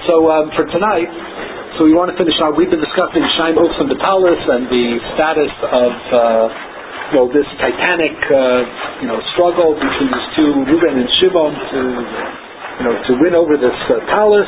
So for tonight, so we want to finish out. We've been discussing Shaim, Oaks, and Batalis and the status of this titanic struggle between these two, Reuben and Shimon, to win over this talus.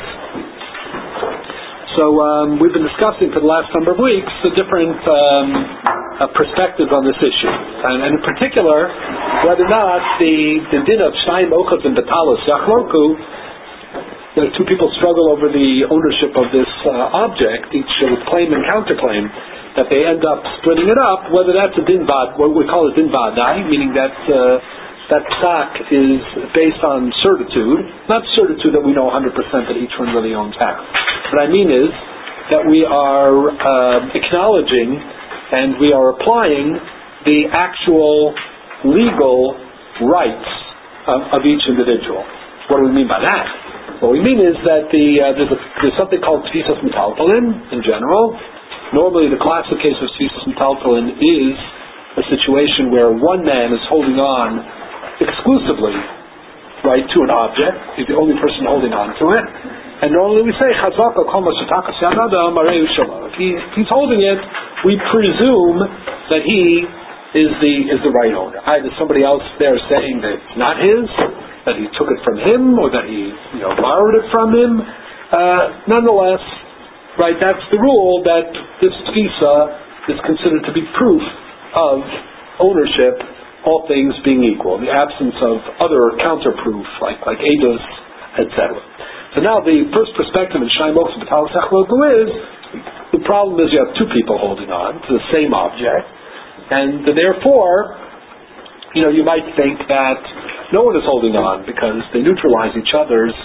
So we've been discussing for the last number of weeks the different perspectives on this issue, and in particular whether or not the din of Shaim, Oaks, and Batalis Yachloku. The two people struggle over the ownership of this object, each with claim and counterclaim, that they end up splitting it up, whether that's a din vad, what we call a din vadai, meaning that that psak is based on certitude, not certitude that we know 100% that each one really owns half. What I mean is that we are acknowledging and we are applying the actual legal rights of each individual. What do we mean by that? What we mean is that there's something called tfisas metaltalin in general. Normally the classic case of tfisas metaltalin is a situation where one man is holding on exclusively, right, to an object. He's the only person holding on to it. And normally we say, Chazaka kol masutakas yanada mareu shelo. If he's holding it, we presume that he is the right owner. Either somebody else there saying that it's not his, that he took it from him, or that he borrowed it from him. Nonetheless, right, that's the rule, that this tfisa is considered to be proof of ownership, all things being equal, in the absence of other counterproof, like edus, etc. So now the first perspective in Shaim, Oaks, and Batalis Yachloku is, the problem is you have two people holding on to the same object, and therefore, you might think that no one is holding on because they neutralize each other's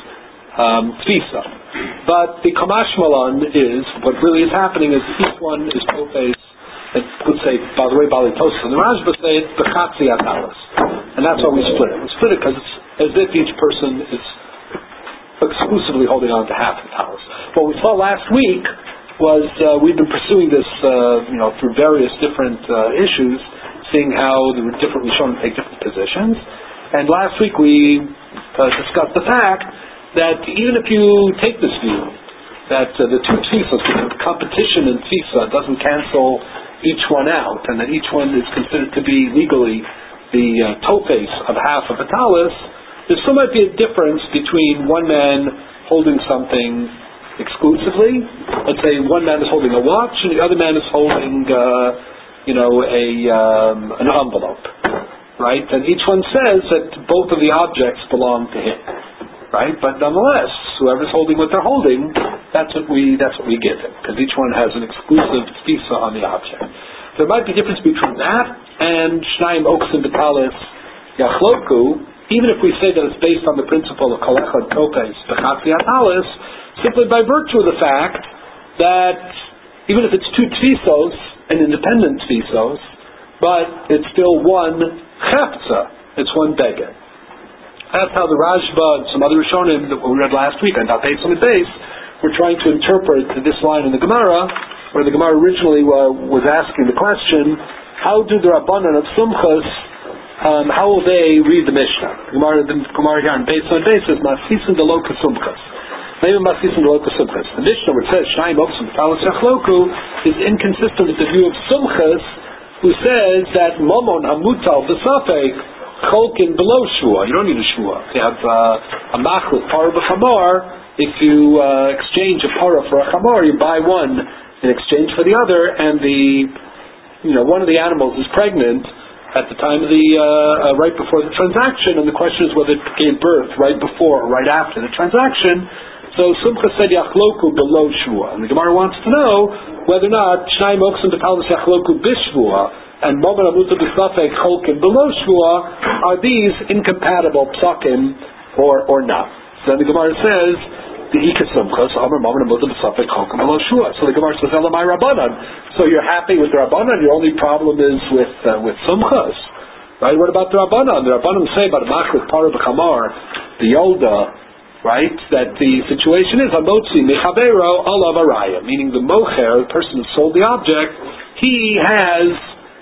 tfisa. But the Kamash Malan is, what really is happening is each one is tofes, it would say, by the way, Bali Tosa and the Rajba say it's Bechatzi Atalis. And that's why we split it. We split it because it's as if each person is exclusively holding on to half the talus. What we saw last week was we've been pursuing this through various different issues, seeing how the different Rishonim take different positions. And last week we discussed the fact that even if you take this view, that the two tfisas, the competition in tfisa doesn't cancel each one out, and that each one is considered to be legally the tofes of half of a talus, there still might be a difference between one man holding something exclusively. Let's say one man is holding a watch and the other man is holding an envelope, right? And each one says that both of the objects belong to him, right? But nonetheless, whoever's holding what they're holding, that's what we give him, because each one has an exclusive tfisa on the object. There might be a difference between that and Shaim, Oaks, and Batalis Yachloku, even if we say that it's based on the principle of Kol Echad Topes Bechatzi Atalis, simply by virtue of the fact that even if it's two tfisos, an independent tfisos, but it's still one chefza, it's one beged. That's how the Rajba and some other Rishonim that we read last week on Daf Eitz Amud Beis were trying to interpret this line in the Gemara, where the Gemara originally was asking the question, how do the Rabbanan of Sumchas, how will they read the Mishnah? The Gemara here on Beis Amud Beis says, Masisin de lo Kasumchas. Maybe Masisin de lo Kasumchas. The Mishnah which says, Shaim, Oaks, and Batalis Yachloku, is inconsistent with the view of Sumchas, who says that Momon Hamutal B'Safek Cholkin below Shua. You don't need a Shua. You have a Machlit, Parah b'Chamor. If you exchange a Parah for a Chamor, you buy one in exchange for the other, and one of the animals is pregnant at the time of the right before the transaction, and the question is whether it gave birth right before or right after the transaction. So Sumcha said Yachloku below Shua, and the Gemara wants to know whether or not Shaim, Oaks, and Batalis Yachloku b'Shvua and Momen Amuta b'Safek Cholkin below Shua, are these incompatible psakim or not? So then the Gemara says the Ika Sumchas Amar Momen Amuta b'Safek Cholkin below Shua. So the Gemara says Elamai Rabbanan. So you're happy with the Rabbanan? Your only problem is with Sumchas, right? What about the Rabbanan? The Rabbanan say about Machlit Parah b'Chamor, the Yolda, right, that the situation is Amotzi Mechavero Alav Araya, meaning the Mocher, the person who sold the object, he has,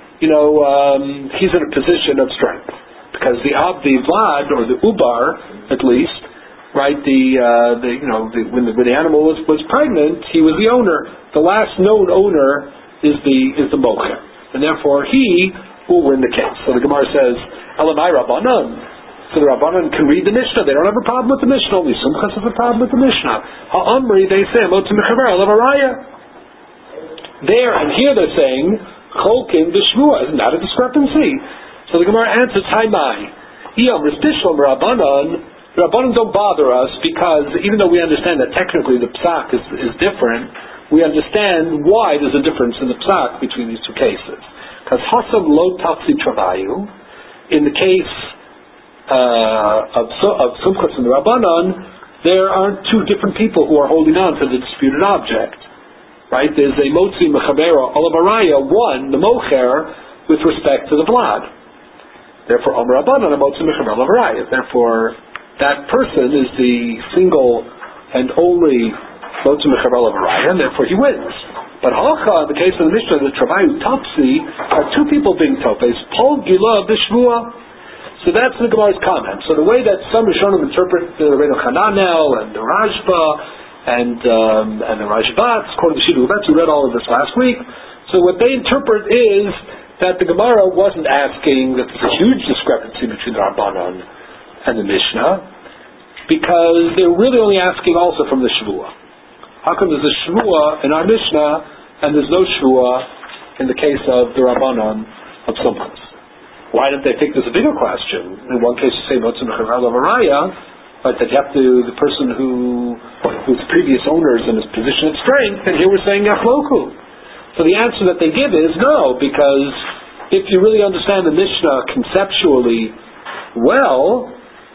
he's in a position of strength, because the Vlad, or the Ubar, at least, right? When the animal was pregnant, he was the owner. The last known owner is the mocher, and therefore he will win the case. So the Gemara says, Elamai Rabbanan. So the Rabbanan can read the Mishnah. They don't have a problem with the Mishnah. Only Sumchas has a problem with the Mishnah. Ha'amri, they say, Motzi Mechaber Olav Araya. There and here they're saying, Cholkin B'Shvua. Isn't that a discrepancy? So the Gemara answers, Hi Mai. Iyam Ristishlam Rabbanan. The Rabbanan don't bother us because even though we understand that technically the Psak is different, we understand why there's a difference in the Psak between these two cases. Because Hasam Lo Tafsi Travayu, in the case of Sumchas and the Rabbanan, there aren't two different people who are holding on to the disputed object. Right? There's a Motzi Mechabera Olav Araya, one, the Mocher, with respect to the Vlad. Therefore, Omer Rabbanan, a Motzi Mechabera Olav Araya. Therefore, that person is the single and only Motzi Mechabera Olav Araya, and therefore he wins. But Halacha, in the case of the Mishnah, the Travayu Topsi, are two people being Topes, Pol Gila B'Shvua. So that's the Gemara's comment. So the way that some Rishonim interpret the Rabbeinu Hananel and the Rashba and the Rashbat, according to Shidduch Betz, we read all of this last week. So what they interpret is that the Gemara wasn't asking that there's a huge discrepancy between the Rabbanan and the Mishnah, because they're really only asking also from the Shavua. How come there's a Shavua in our Mishnah and there's no Shavua in the case of the Rabbanan of Sumchas? Why don't they think there's a bigger question? In one case you say Motzi Mechaber Olav Araya, but that you have to, the person whose previous owner is in his position of strength, and here we're saying Yachloku. So the answer that they give is no, because if you really understand the Mishnah conceptually well,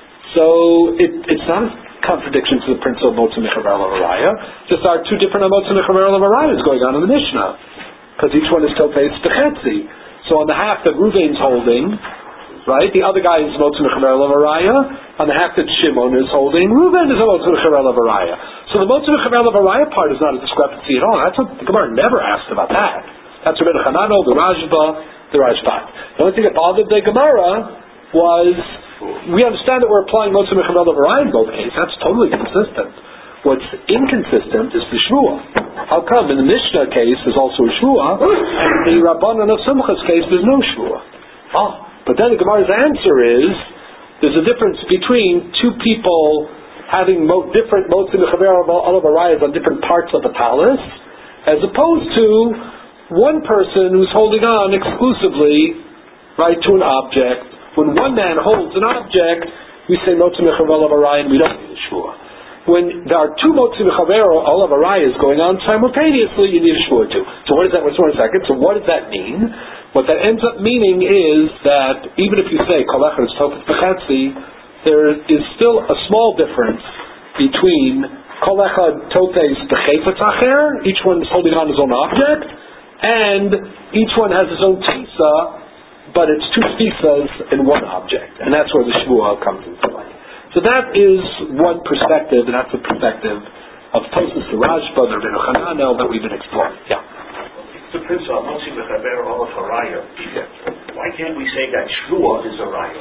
so it's not a contradiction to the principle of Motzi Mechaber Olav Araya, just are two different Motzi Mechaber Olav Arayas going on in the Mishnah, because each one is Topes Bechetzi. So on the half that Ruvain's holding, right, the other guy is Motzi Mechaber Olav Araya. On the half that Shimon is holding, Ruvain is a Motzi Mechaber Olav Araya. So the Motzi Mechaber Olav Araya part is not a discrepancy at all. That's what the Gemara never asked about that. That's Rabbeinu Hananel, the Rashba, the Rashbat. The only thing that bothered the Gemara was, we understand that we're applying Motzi Mechaber Olav Araya in both cases. That's totally consistent. What's inconsistent is the Shvua. How come in the Mishnah case there's also a Shvua, and in the Rabbanan of Sumchas case there's no Shvua? But then the Gemara's answer is, there's a difference between two people having different Motzi Mechaber Olav Arayas on different parts of a talis, as opposed to one person who's holding on exclusively, right, to an object. When one man holds an object, we say Motzi Mechaber Olav Araya and we don't need a Shvua. When there are two Motzi Mechaber Olav Arayas going on simultaneously, you need a Shvua too. So what does that, one second, so what does that mean? What that ends up meaning is that even if you say Kol Echad is Topes Bechetzi, there is still a small difference between Kol Echad Topes Bechefetz Acher, each one is holding on his own object, and each one has his own tisa, but it's two tisas in one object. And that's where the Shvua comes into play. So that is one perspective, and that's the perspective of Tosfos, the Rashba, the Rabbeinu Hananel that we've been exploring. Yeah. The principle of Motzi Mechaber Olav Araya. Why can't we say that Shvua is a Raya?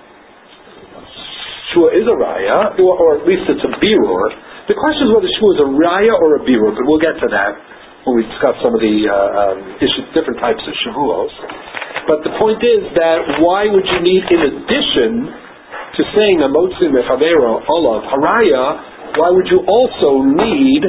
Shvua is a Raya, or at least it's a Birur. The question is whether Shvua is a Raya or a Birur, but we'll get to that when we discuss some of the issues, different types of Shavuos. But the point is that why would you need, in addition to saying a Motzi Mechaber Olav Haraya, why would you also need,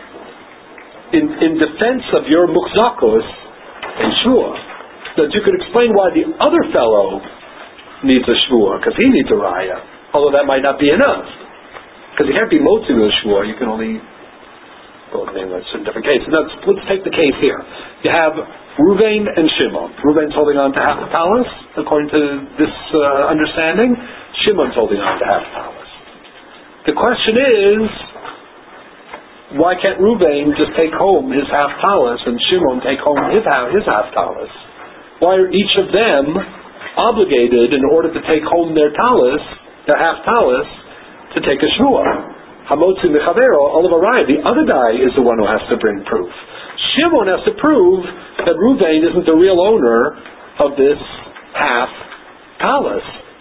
in defense of your Mukzakos and Shvua, that you could explain why the other fellow needs a Shvua, because he needs a Raya, although that might not be enough. Because you can't be Motzi with a Shvua, you can only, that's a different case. Let's take the case here. You have Ruvain and Shimon. Ruvain's holding on to half the talis, according to this understanding. Shimon's holding on to half the talis. The question is, why can't Ruvain just take home his half talis and Shimon take home his half talis? Why are each of them obligated, in order to take home their talis, their half talis, to take a shvua? Hamotzi Mechaber Olav Araya, the other guy is the one who has to bring proof. Shimon has to prove that Ruvain isn't the real owner of this half talis.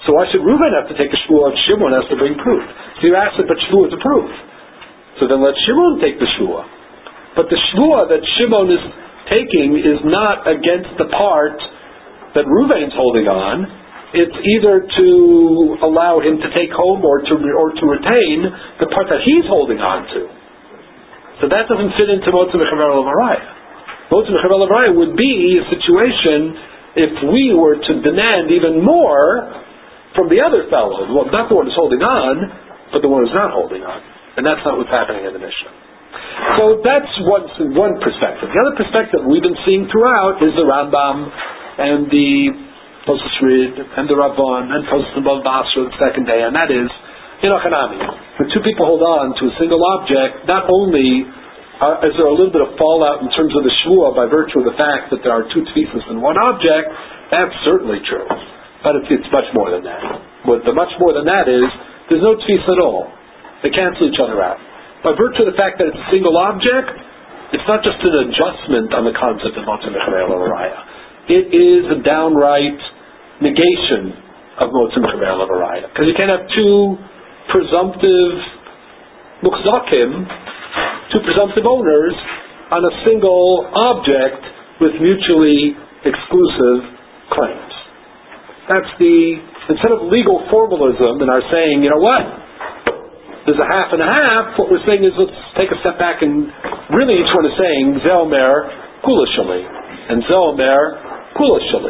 So why should Reuven have to take a shvuah if Shimon has to bring proof? So you ask it, but shvuah is a proof. So then let Shimon take the shvuah. But the shvuah that Shimon is taking is not against the part that Reuven's holding on. It's either to allow him to take home or to retain the part that he's holding on to. So that doesn't fit into Motzi Mechaber Olav Haraya. Motzi Mechaber Olav Haraya would be a situation if we were to demand even more from the other fellow, well, not the one who's holding on, but the one who's not holding on. And that's not what's happening in the Mishnah. So that's one perspective. The other perspective we've been seeing throughout is the Rambam and the Tosfos Rid and the Ravon and Tosfos Bava Basra the second day, and that is Hinochanami. When two people hold on to a single object, not only is there a little bit of fallout in terms of the shvuah by virtue of the fact that there are two tefisas in one object, that's certainly true. But it's much more than that. What the much more than that is, there's no tefisa at all. They cancel each other out. By virtue of the fact that it's a single object, it's not just an adjustment on the concept of Motzi Mechaber Olav Haraya. It is a downright negation of Motzi Mechaber Olav Haraya. Because you can't have two presumptive muchzakim, two presumptive owners, on a single object with mutually exclusive claims. That's instead of legal formalism in our saying, you know what, there's a half and a half, what we're saying is let's take a step back and really each one is saying Zeomer Kulashali and Zeomer Kulashali.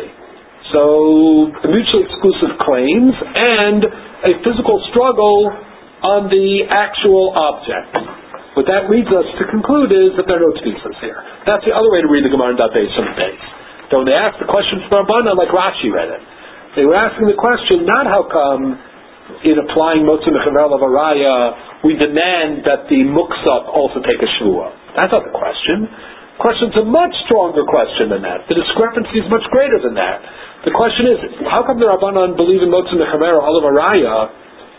So the mutually exclusive claims and a physical struggle on the actual object. What that leads us to conclude is that there are no tefisas here. That's the other way to read the Gemara in Daf Beis on the base. So when they asked the question from Rabbanan, like Rashi read it, they were asking the question not how come in applying Motzi Mechaber Olav Haraya we demand that the muksab also take a shvuah. That's not the question. The question's a much stronger question than that. The discrepancy is much greater than that. The question is, how come the Rabbanan believe in Motzi Mechaber Olav Haraya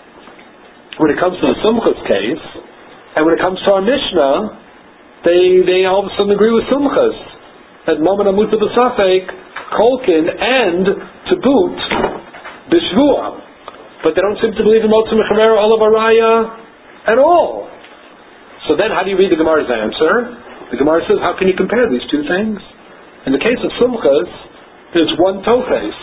when it comes to the Sumchas case, and when it comes to our Mishnah, they all of a sudden agree with Sumchas that Mammon Amuta B'Safek, Kolkin, and to boot B'Shvuah. But they don't seem to believe in Motzi Mechaber Olav Haraya at all. So then how do you read the Gemara's answer? The Gemara says, how can you compare these two things? In the case of Sumchas, there's one Tofes.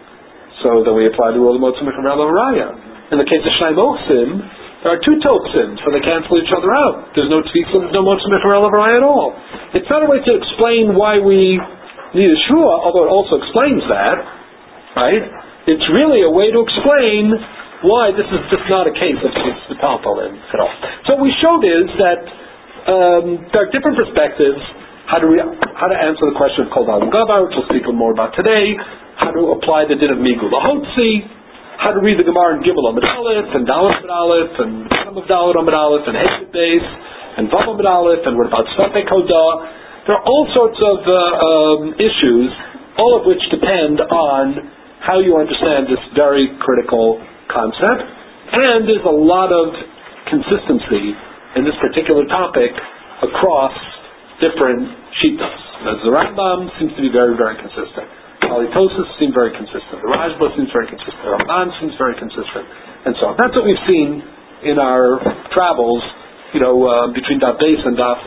So then we apply the rule of Motzi Mechaber Olav Haraya. In the case of Shnai Mochsim, there are two Tofsim, so they cancel each other out. There's no Tefisa, there's no Motzi Mechaber Olav Haraya at all. It's not a way to explain why we need a Shvuah, although it also explains that, right? It's really a way to explain why this is just not a case of Metaltalin at all. So what we showed is that there are different perspectives how to answer the question of Kol Dalam Gabar, which we'll speak more about today, how to apply the din of Migul Lahotzi, how to read the Gemara in Gimel Amud Aleph, and Dalet Amud Aleph, and Bottom of Dalet Amud Aleph, and Hesed Beis, and Vav Amud Aleph, and what about Sfat Kodah. There are all sorts of issues, all of which depend on how you understand this very critical concept, and there's a lot of consistency in this particular topic across different shittas. The Rambam seems to be very, very consistent. Halitosis seems very consistent. The Rajba seems very consistent. The Ramban seems very consistent, and so on. That's what we've seen in our travels, between Daf Beis and Daf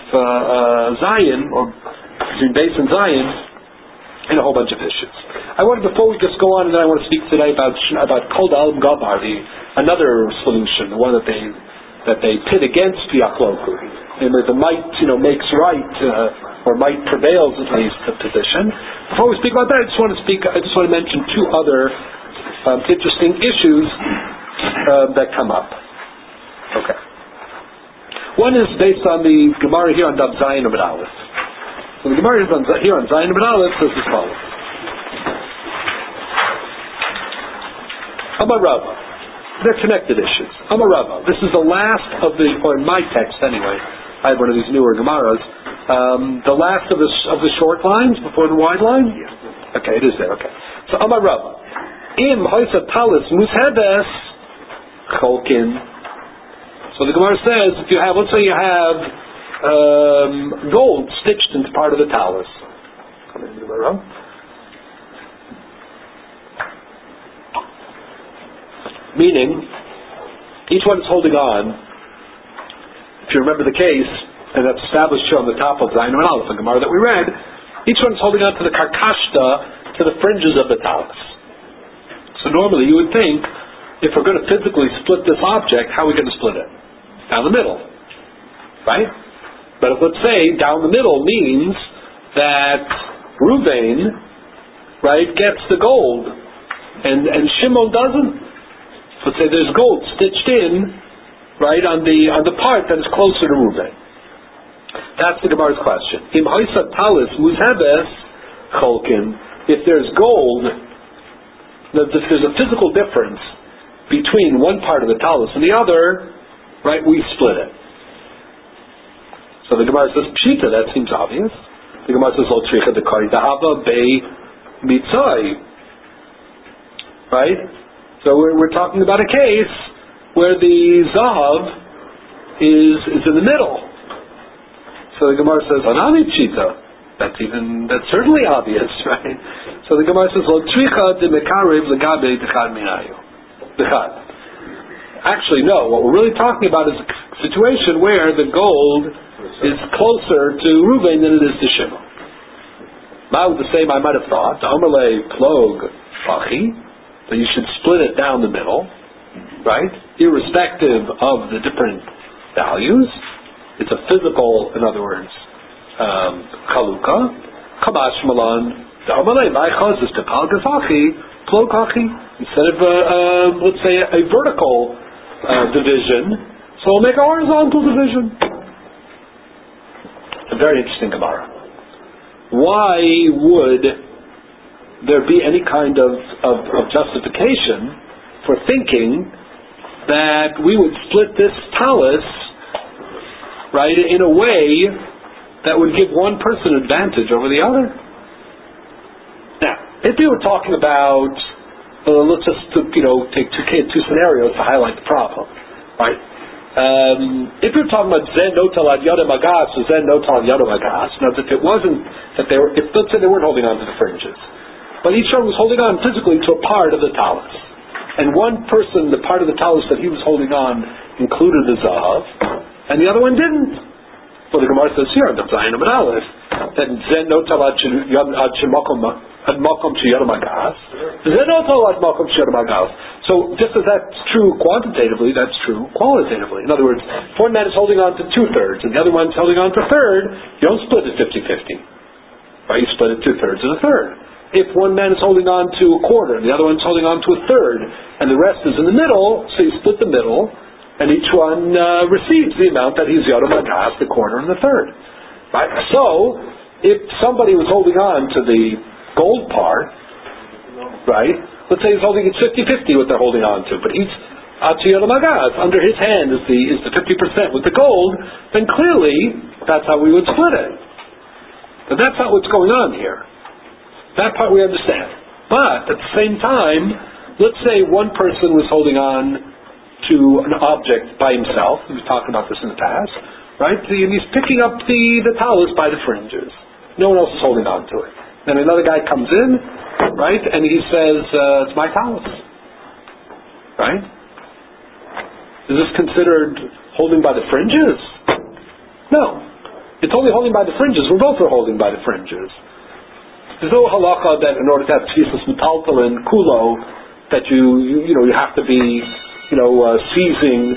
Zayin, or between Beis and Zayin, in a whole bunch of issues. I wanted, before we just go on, and then I want to speak today about Kol Dalam Gabar, another solution, the one that they pit against the Achloku, and the might makes right, or might prevails at least the position. Before we speak about that, I just want to mention two other interesting issues that come up. Okay. One is based on the Gemara here on Daf Zayin Amud Aleph. So the Gemara here on Zayin Amud Aleph says as follows. Amar Rava. They're connected issues. Amar Rava. This is the last of or in my text anyway, I have one of these newer Gemaras, the last of the short lines before the wide line? Yeah. Okay, it is there, okay. So Amar Rava. Im hoisa talis mushebes cholkin. So the Gemara says, let's say you have gold stitched into part of the talus. Meaning, each one is holding on. If you remember the case, and that's established here on the top of Zayin and Aleph, the Gemara that we read, each one is holding on to the karkashta, to the fringes of the talis. So normally you would think, if we're going to physically split this object, how are we going to split it? Down the middle. Right? But if, let's say, down the middle means that Reuven, right, gets the gold, and Shimon doesn't. Let's say there's gold stitched in, right, on the part that is closer to Reuven. That's the Gemara's question. Im haisa talis muzhebes cholkin. If there's gold, if there's a physical difference between one part of the talis and the other, right, we split it. So the Gemara says, Pshita, that seems obvious. The Gemara says, Lo tzricha dekari dahava bei mitzai. Right? So we're talking about a case where the zahav is in the middle. So the Gemara says, Anani Pshita. That's certainly obvious, right? So the Gemara says, Lo tzricha de mekarev legabe dechad minayu. Dechad. Actually, no. What we're really talking about is a situation where the gold is closer to Reuven than it is to Shimon. Ma'u the same I might have thought. Amalei plog fachi. That you should split it down the middle, right? Irrespective of the different values. It's a physical, in other words, chaluka. Kamash malan. Amalei ma'achaz is tepal gafachi. Plog fachi. Instead of, let's say, a vertical division, so we'll make a horizontal division. A very interesting Gemara. Why would there be any kind of justification for thinking that we would split this talis, right, in a way that would give one person advantage over the other? Now, if we were talking about, let's just take two scenarios to highlight the problem, right? If you're talking about Zen Notal ad Yadam Agas or Zen Notal ad Yadam Agas, now if it wasn't that let's say they weren't holding on to the fringes, but each one was holding on physically to a part of the talis, and one person, the part of the talis that he was holding on included the zahav, and the other one didn't. Well, the Gemara says here, the Zayin and Aleph, that Zen Notal ad Shemakom to Yadam Agas, Zen Notal ad Makom to Yadam Agas. So just as that's true quantitatively, that's true qualitatively. In other words, if one man is holding on to 2/3 and the other one's holding on to 1/3, you don't split it 50-50. Right? You split it 2/3 and 1/3. If one man is holding on to 1/4 and the other one's holding on to 1/3 and the rest is in the middle, so you split the middle and each one receives the amount that he's Yadam Agas, the 1/4 and the 1/3. Right? So, if somebody was holding on to the gold part, right? Let's say he's holding it 50-50 what they're holding on to, but he's Atziyot Magas, under his hand is the 50% with the gold, then clearly that's how we would split it. But that's not what's going on here. That part we understand. But at the same time, let's say one person was holding on to an object by himself. We've talked about this in the past, right? And he's picking up the talis by the fringes. No one else is holding on to it. Then another guy comes in, right, and he says, it's my talis. Right? Is this considered holding by the fringes? No. It's only holding by the fringes. We're both are holding by the fringes. There's no halacha that in order to have tfisas metaltal and kulo, that you have to be, seizing,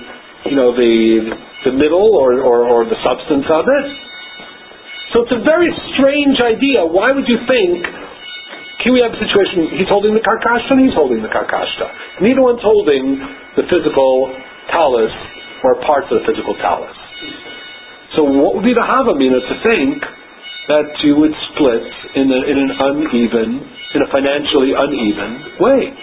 the middle or the substance of it. So it's a very strange idea. Why would you think, here we have a situation, he's holding the karkashta and he's holding the karkashta. Neither one's holding the physical talis or parts of the physical talis. So what would be the havamina to think that you would split in a financially uneven way?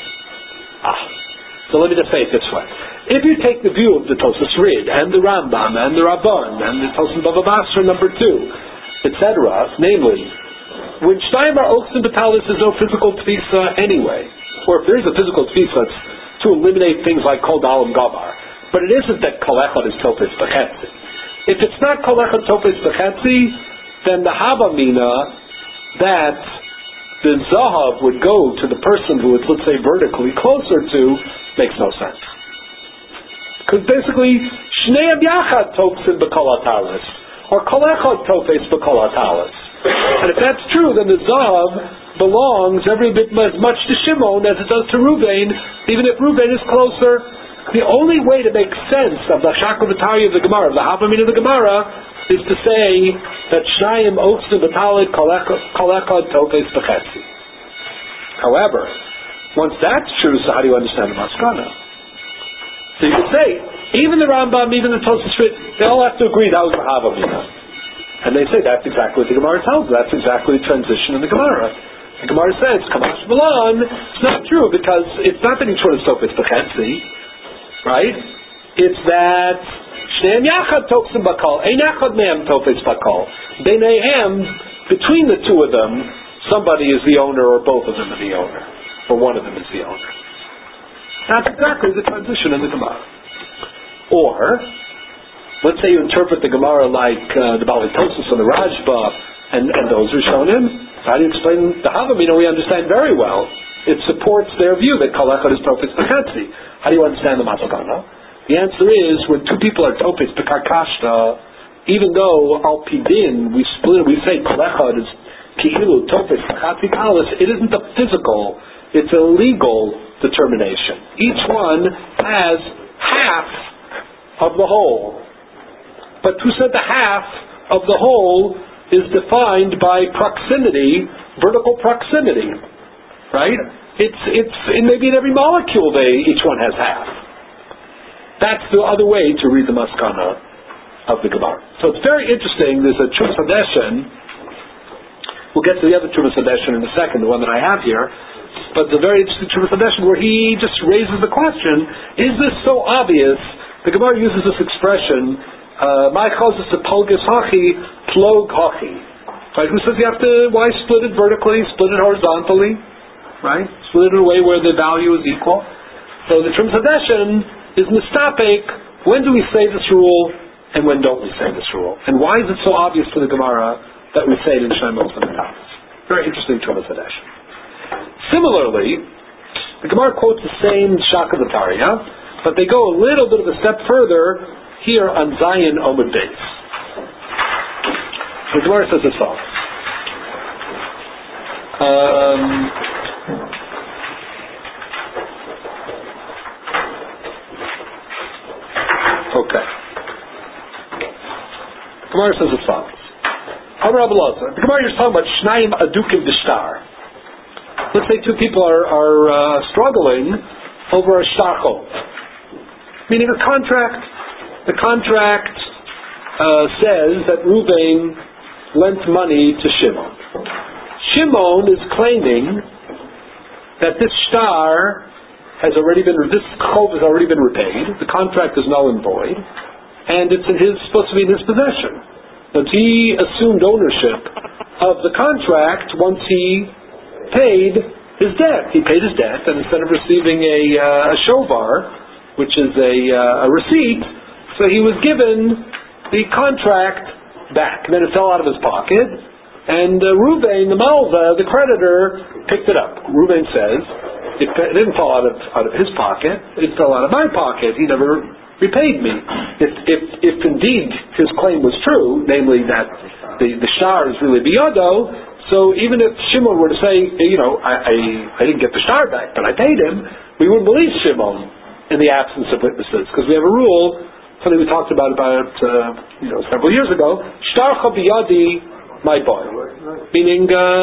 So let me just say it this way. If you take the view of the Tosas Rid and the Rambam and the Rabban and the Tosin Bava Basra number 2, etc., namely, when Shtayim are Oxen Batalis, there's no physical tfisa anyway. Or if there is a physical tfisa, it's to eliminate things like Kol Dalam Gavar. But it isn't that Kol Echad is Tofes B'chetzi. If it's not Kol Echad Tofes B'chetzi, then the Havamina that the Zahav would go to the person who is, let's say, vertically closer to makes no sense. Because basically, Shneim Yachad Tofsin B'Kol HaTalis, or Kol Echad Tofes B'Kol HaTalis. And if that's true, then the Zav belongs every bit as much to Shimon as it does to Ruvain, even if Ruvain is closer. The only way to make sense of the Shakavatari of the Gemara, of the Havamim of the Gemara, is to say that Shnayim Ochsin B'Talit Kol Echad Tofes B'Chetzi. However, once that's true, so how do you understand the Maskana? So you could say, even the Rambam, even the Tosfos, they all have to agree that was the Havamina. And they say that's exactly what the Gemara tells us. That's exactly the transition in the Gemara. The Gemara says, Kamash Milan, it's not true, because it's not that each one is Tofes B'Chetzi, right? It's that Shneim Yachad Tofsim B'Kol, Ein Echad Mehem Tofes B'Kol. Beineihem, between the two of them, somebody is the owner, or both of them are the owner, or one of them is the owner. That's exactly the transition in the Gemara. Or, let's say you interpret the Gemara like the Baalei Tosfos and the Rashba and those Rishonim. So how do you explain the Havamina? We understand very well. It supports their view that Kol Echad is Tofes B'Chetzi. How do you understand the Matzakana? The answer is, when two people are Tofes B'Karkashta, even though Al Pidin, we split it, we say Kol Echad is Ki'ilu Tofes B'Chatzi Kalis, it isn't a physical, it's a legal determination. Each one has half of the whole. But who said the half of the whole is defined by proximity, vertical proximity, right? It's maybe in every molecule each one has half. That's the other way to read the Maskana of the Gemara. So it's very interesting. There's a Trumas Hadeshen. We'll get to the other Trumas Hadeshen in a second, the one that I have here. But the very interesting Trumas Hadeshen where he just raises the question, is this so obvious? The Gemara uses this expression, my causes to polgus hachi, plog hachi. Right? Who says you have to, why split it vertically, split it horizontally? Right? Split it in a way where the value is equal. So the Trumas Hadeshen is mistapek, when do we say this rule, and when don't we say this rule? And why is it so obvious to the Gemara that we say it in Shnei Mos and Talis? Very interesting Trumas Hadeshen. Similarly, the Gemara quotes the same Shakavatariya, but they go a little bit of a step further here on Zayin Omid Beis. The Gemara says as follows. Okay. The Gemara says as follows. The Gemara is talking about Shnayim Adukim B'Shtar. Let's say two people are struggling over a shtarchov, meaning a contract. The contract says that Ruvain lent money to Shimon. Shimon is claiming that this shtar this chov has already been repaid. The contract is null and void, and it's supposed to be in his possession. But he assumed ownership of the contract once he paid his debt. He paid his debt, and instead of receiving a shovar, which is a receipt, so he was given the contract back. And then it fell out of his pocket, and Ruvain, the Malva, the creditor, picked it up. Ruvain says, it didn't fall out of his pocket, it fell out of my pocket. He never repaid me. If indeed his claim was true, namely that the shtar is really biyado, so even if Shimon were to say, I didn't get the shtar back, but I paid him, we wouldn't believe Shimon in the absence of witnesses, because we have a rule, something we talked about several years ago, shtarcha biyadi my boy, meaning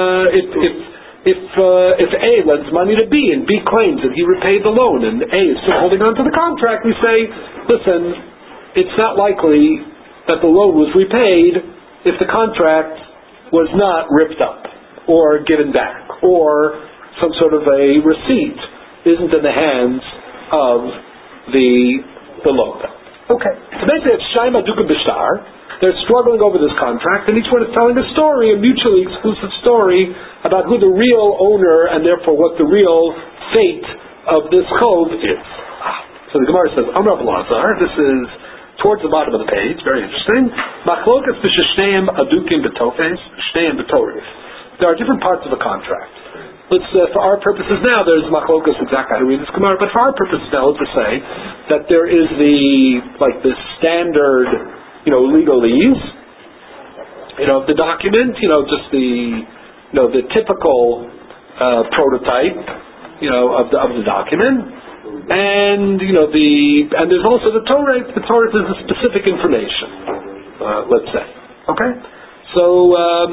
if A lends money to B and B claims that he repaid the loan and A is still holding on to the contract, we say, listen, it's not likely that the loan was repaid if the contract was not ripped up or given back, or some sort of a receipt isn't in the hands of the loaner. Okay. So basically it's Shaima Duka Bishtar. They're struggling over this contract, and each one is telling a story, a mutually exclusive story, about who the real owner and therefore what the real fate of this chov is. So the Gemara says, Amar Lazar, this is towards the bottom of the page, very interesting. Machlokas b'shneim adukim b'tofes, shneim b'torif. There are different parts of a contract. let's for our purposes now, there's machlokas exactly how to read this Gemara, but for our purposes now, let's just say that there is the standard, legalese, of the document, just the typical prototype, of the document, and and there's also the Torah. The Torah is the specific information, let's say. Okay, so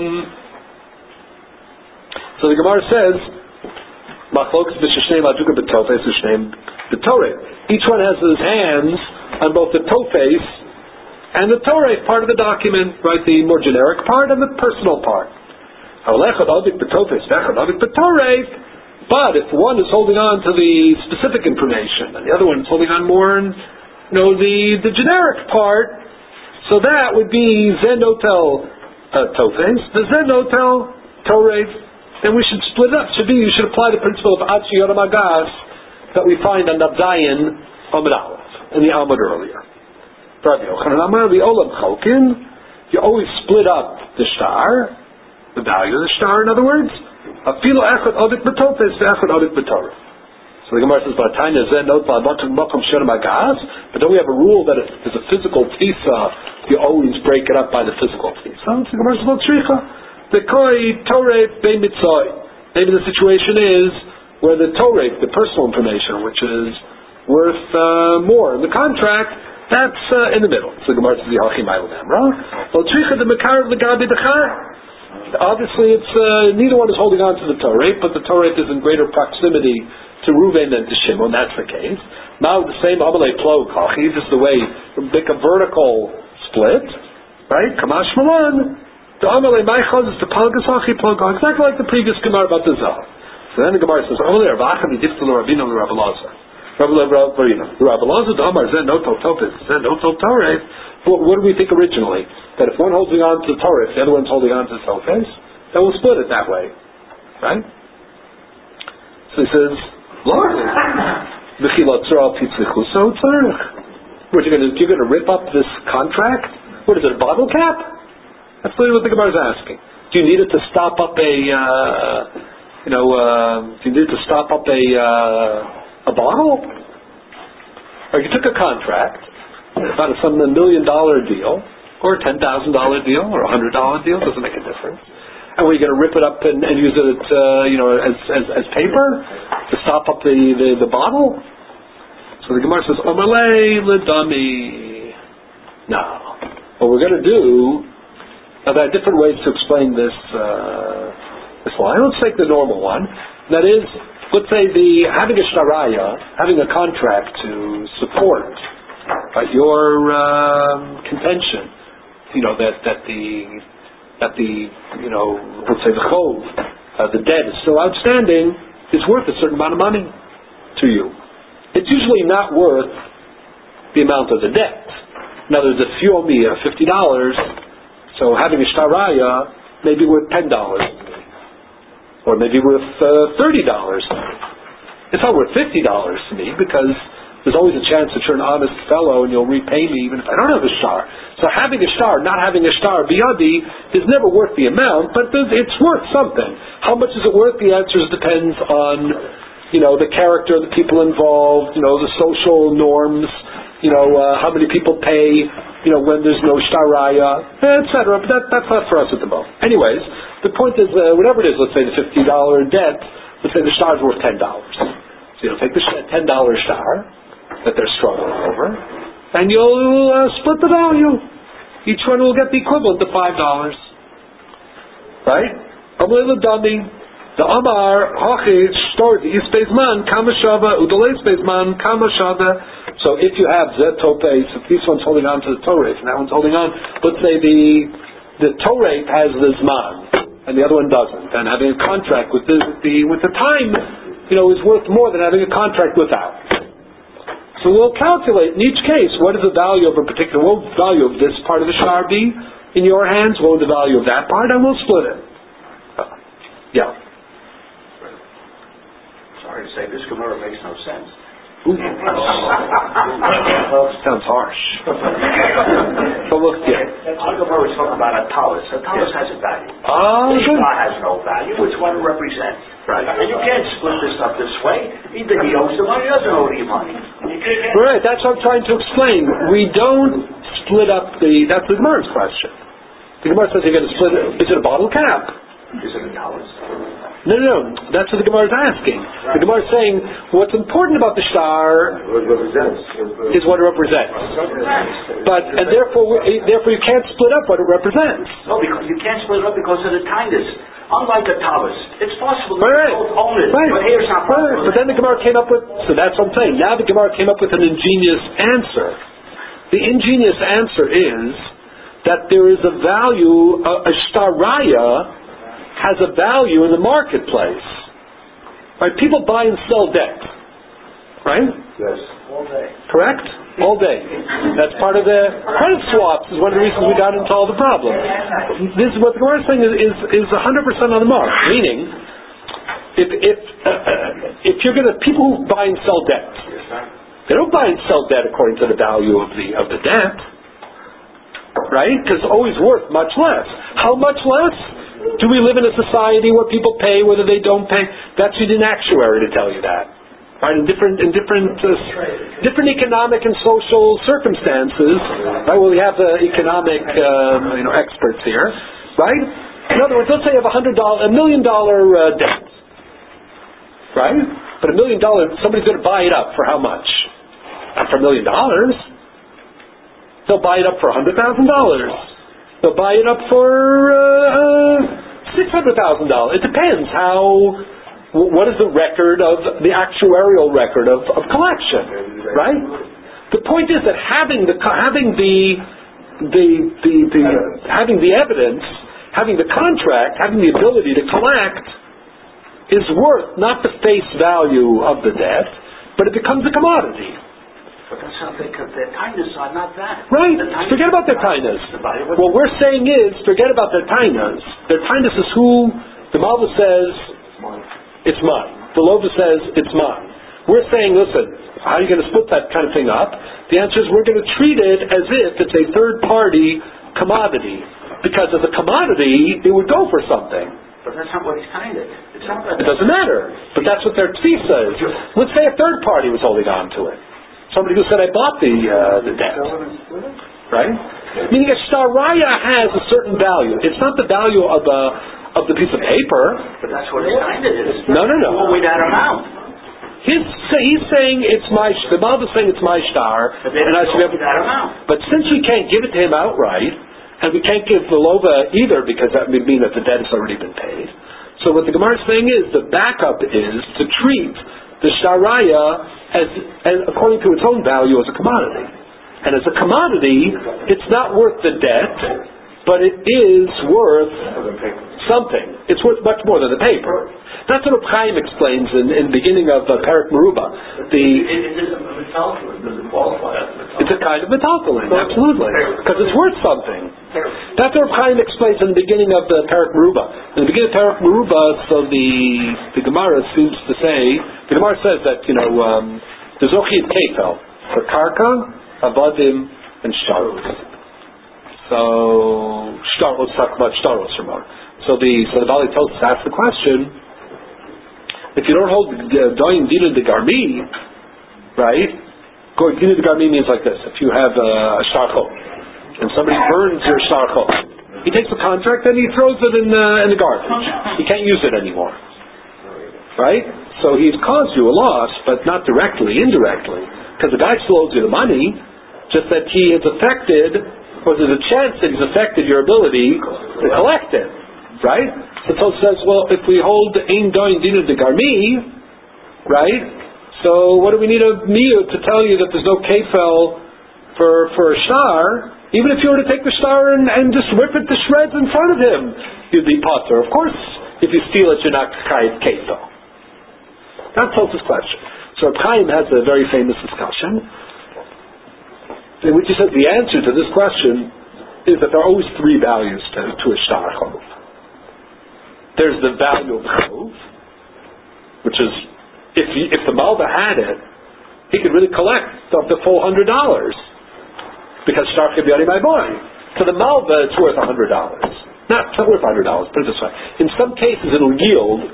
the Gemara says, "Machlokas b'shneim aduka b'tofes b'shneim b'torah." Each one has his hands on both the tofes and the Torah part of the document, right? The more generic part and the personal part. But if one is holding on to the specific information and the other one is holding on more, the generic part, so that would be zenotel tofes, the zenotel Torah. And we should split it up. You should apply the principle of Atzi Yoram Agas that we find on Dayan Amud Aleph in the Amud earlier. You always split up the star, the value of the star, in other words. So the Gemara says, but don't we have a rule that if there's a physical tisa, you always break it up by the physical tisa? So the Gemara says, maybe the situation is where the Torah, the personal information, which is worth more in the contract, that's in the middle. So the Gemara says, obviously it's neither one is holding on to the Torah, but the Torah is in greater proximity to Reuven than to Shimon. That's the case. Now the same Amalei Plo Kachi, just the way make a vertical split, right? Kamash Malan. The Amalei Maichaz is the Palgasachi Plonka, exactly like the previous Gemara about the Zal. So then the Gemara says, Amalei Ravacham Yidiftu Rabino Rabbalazar. Rabbalazar, the Amar Zen Notol Topis, Zen Notol Torah. What do we think originally? That if one holding on to the Torah, if the other one's holding on to the Topis, then we'll split it that way. Right? So he says, Lord, what you're going to rip up this contract? What is it, a bottle cap? That's really what the Gemara is asking. Do you need it to stop up a bottle? Or you took a contract about some $1 million deal, or a $10,000 deal, or a $100 deal, doesn't make a difference. And we're going to rip it up and use it, as paper to stop up the bottle. So the Gemara says, "Omalei ledami." No, what we're going to do. Now there are different ways to explain this line. Let's take the normal one. That is, let's say having a shtaraya, having a contract to support your contention. That the let's say the chov, the debt is still outstanding, is worth a certain amount of money to you. It's usually not worth the amount of the debt. In other words, if you owe me $50, so having a shtaraya may be worth $10, or maybe worth $30. It's not worth $50 to me because there's always a chance that you're an honest fellow and you'll repay me even if I don't have a shtar. So having a shtar, not having a shtar, biyadi, is never worth the amount, but it's worth something. How much is it worth? The answer depends on the character of the people involved, the social norms, how many people pay, when there's no shtaraya, etc. But that's not for us at the moment. Anyways, the point is, whatever it is, let's say the $50 debt, let's say the shtar is worth $10. So you'll take the $10 shtar that they're struggling over, and you'll split the value. Each one will get the equivalent of $5. Right? The Amar Hachi stored the Isbezman Kamashava Udales Bezman Kamashava. So if you have Zet Topes, if this one's holding on to the Torah and that one's holding on, let's say the Torah has the Zman and the other one doesn't, and having a contract with the time, is worth more than having a contract without. So we'll calculate in each case what is the value of a particular, what would the value of this part of the shtar be in your hands, what would the value of that part, and we'll split it. Yeah. Sorry to say, this Gemara makes no sense. Sounds harsh. But look, Our Gemara is talking about a talus. A talus has a value. The shtar has no value. Which one represents? Right. And you can't split this up this way. Either he owes the money or doesn't owe the money. Right, that's what I'm trying to explain. We don't split up that's the Gemara's question. The Gemara says you're going to split it. Is it a bottle cap? Is it $1? No. That's what the Gemara is asking. The Gemara is saying what's important about the star is what it represents. And therefore you can't split up what it represents. No, because you can't split it up because of the kindness. Unlike a talus, it's possible to both own it, but here's not possible. But then the Gemara came up with, so that's what I'm saying. Now the Gemara came up with an ingenious answer. The ingenious answer is that there is a value, a shtaraya has a value in the marketplace. Right? People buy and sell debt. Right? Yes. All day. Correct? All day. That's part of the credit swaps is one of the reasons we got into all the problems. This is what the Gemara is saying is 100% on the mark. Meaning, if you're going to, people who buy and sell debt, they don't buy and sell debt according to the value of the debt. Right? Because it's always worth much less. How much less? Do we live in a society where people pay, whether they don't pay? That's you need an actuary to tell you that. Right? In different economic and social circumstances. Right? Well, we have economic experts here. Right? In other words, let's say you have $1 million debt. Right? But $1 million, somebody's going to buy it up for how much? Not for $1 million. They'll buy it up for $100,000. They'll buy it up for $600,000. It depends what is the record of the actuarial record of collection, right? The point is that having the evidence, having the contract, having the ability to collect is worth not the face value of the debt, but it becomes a commodity. But that's not their kindness are not that. Right. Forget about their kindness. What we're saying is, forget about their kindness. Their kindness is who the Malva says, it's mine. The Lova says, it's mine. We're saying, listen, how are you going to split that kind of thing up? The answer is we're going to treat it as if it's a third-party commodity. Because as a commodity, it would go for something. But that's not what he's kind of. It doesn't matter. But that's what their tzvi says. Let's say a third party was holding on to it. Somebody who said, I bought the debt. Right? Meaning a shtaraya has a certain value. It's not the value of the piece of paper. But that's what his kind is. No. Only that amount. He's saying it's the Malva is saying it's my shtar. And I should be able to that amount. But since we can't give it to him outright, and we can't give the Lova either because that would mean that the debt has already been paid. So what the Gemara is saying is the backup is to treat the shtaraya as according to its own value as a commodity. And as a commodity, it's not worth the debt, but it is worth something. It's worth much more than the paper. That's what Reb Chaim explains in the beginning of Perek Meruba. It is a metaltalin. Does it qualify as a metaltalin? It's a kind of metaltalin, absolutely. Because it's worth something. That's what Reb Chaim explains in the beginning of the Perek Meruba. In the beginning of Perek Meruba, so the Gemara seems to say, the Gemara says that, the Zochi is Kefel for Karka, Avadim, and Shtaros. So, Shtaros, talk about Shtaros or more. So the Bali tells us, ask the question, if you don't hold Doyin Dina de Garmi, right? Dina de Garmi means like this. If you have a shtarchot, and somebody burns your shtarchot, he takes the contract and he throws it in the garbage. He can't use it anymore. Right? So he's caused you a loss, but not directly, indirectly. Because the guy still owes you the money, just that he has affected, or there's a chance that he's affected your ability to collect it. Right? So Tosfos says, well, if we hold Ein Doyin Dina de Garmi, right? So what do we need of Miyu to tell you that there's no kefel for a shtar? Even if you were to take the shtar and just rip it to shreds in front of him, you'd be potter. Of course, if you steal it, you're not kefel. That's Tosfos' question. So Reb Chaim has a very famous discussion in which he says the answer to this question is that there are always three values to a shtar chov. There's the value of chov, which is if the Malva had it, he could really collect the full $100 because shtar could be my boy. To the Malva, it's worth $100. Not worth $100. Put it this way: in some cases, it'll yield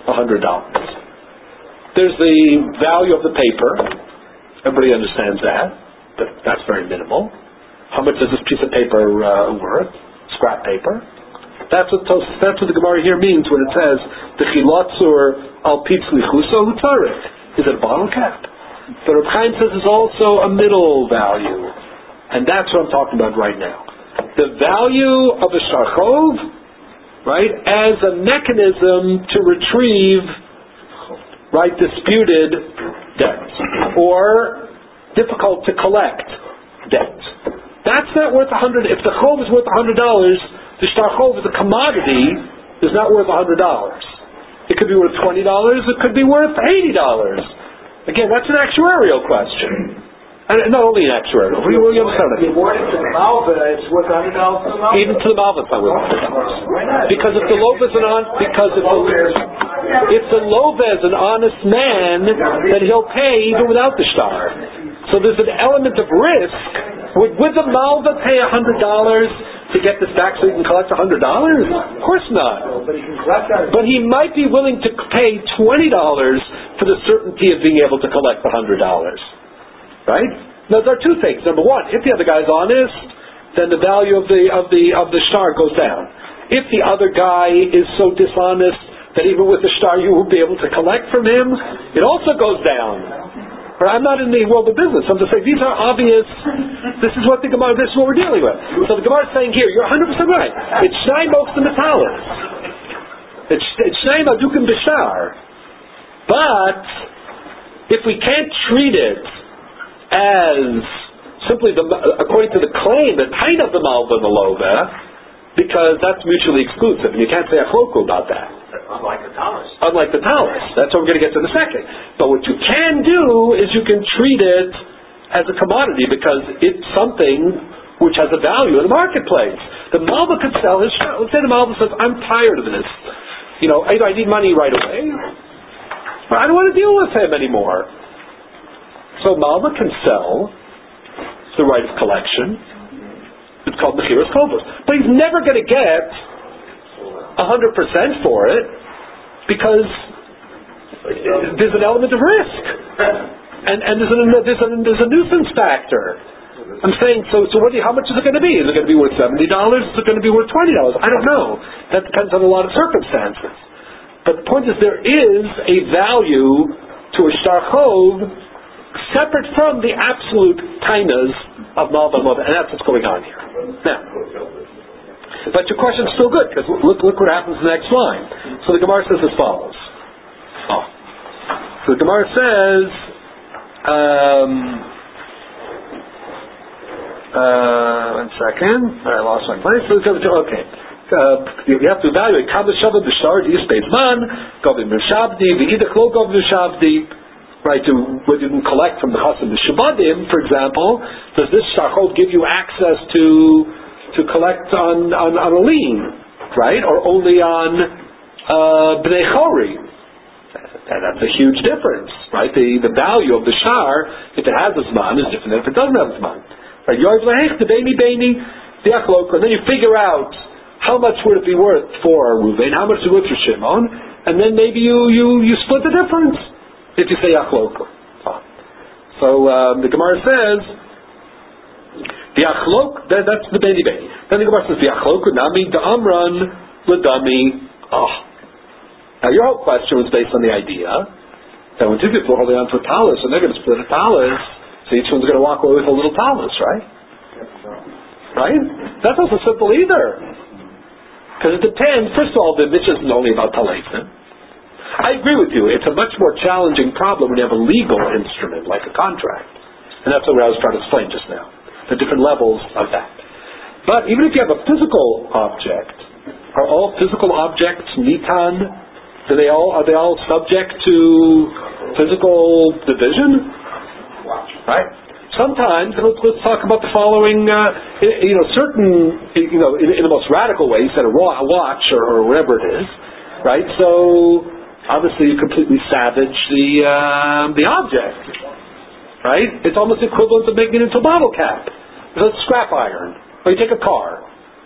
$100. There's the value of the paper. Everybody understands that. That's very minimal. How much is this piece of paper worth? Scrap paper. That's what the Gemara here means when it says the chilatzur al pitz lichuso hutarik. Is it a bottle cap? The Reb Chaim says it's also a middle value, and that's what I'm talking about right now. The value of a sharchov, right, as a mechanism to retrieve, right, disputed debts or difficult to collect debts. That's not worth $100. If the chov is worth $100, the shtarchov as a commodity is not worth $100. It could be worth $20. It could be worth $80. Again, that's an actuarial question. And not only an actuarial. You understand that? The award to the malva is worth $100 to the malva? Even to the malva, it's not worth $100. Because if the loba is if the loba is an honest man, then he'll pay even without the shtar. So there's an element of risk. Would the malva pay $100 to get this back so he can collect $100? Of course not. But he can collect that. But he might be willing to pay $20 for the certainty of being able to collect the $100. Right? Now there are two things. Number one, if the other guy's honest, then the value of the shtar goes down. If the other guy is so dishonest that even with the shtar you won't be able to collect from him, it also goes down. But I'm not in the world of business. I'm just saying these are obvious. This is what we're dealing with. So the Gemara is saying here, you're 100% right. It's shnai mochsim metalis. It's shnai madukim b'shar. But if we can't treat it as simply according to the claim, the kind of the malva and the lova, because that's mutually exclusive, and you can't say a chloku about that. Unlike the talus. Unlike the talus. That's what we're going to get to in a second. But what you can do is you can treat it as a commodity because it's something which has a value in the marketplace. The malva could sell his shtar. Let's say the malva says, I'm tired of this. I need money right away. But I don't want to deal with him anymore. So malva can sell the right of collection. It's called mechiras kovos. But he's never going to get 100% for it because there's an element of risk, and there's a nuisance factor. I'm saying, so how much is it going to be? Is it going to be worth $70? Is it going to be worth $20? I don't know. That depends on a lot of circumstances. But the point is, there is a value to a shtarchov separate from the absolute tainas of malva, and that's what's going on here. Now, but your question's still good, because look what happens in the next line. So the Gemara says as follows. So the Gemara says, one second, I lost my place. Okay. You have to evaluate Kabbalah Shabbat B'Shtar D'Yis Beis Man Govim V'Shabdi V'Idach Lo Govim V'Shabdi. Right, whether you can collect from the Chassid Shabadim, for example, does this shtarchov give you access to collect on a lien, right, or only on bnei chori? That's a huge difference, right? The value of the shtar, if it has a zman, is different than if it doesn't have a zman. Right? And then you figure out how much would it be worth for Reuven, how much is it worth for Shimon, and then maybe you split the difference if you say achloku. So the Gemara says the achlok, that's the beni beni. Then the Gemara says the achloku nami da'amran l'dami. Now your whole question was based on the idea that when two people are holding on to a talus and they're going to split a talus, so each one's going to walk away with a little talus, right? Right? That's not so simple either. Because it depends. First of all, the Mishnah isn't only about talaisim. I agree with you. It's a much more challenging problem when you have a legal instrument like a contract. And that's what I was trying to explain just now. The different levels of that. But even if you have a physical object, are all physical objects nitan? Are they all subject to physical division? Right? Sometimes, let's talk about the following, certain, in the most radical way, you said a watch or whatever it is, right? So, obviously you completely savage the object, right? It's almost equivalent to making it into a bottle cap. It's a scrap iron. Or you take a car,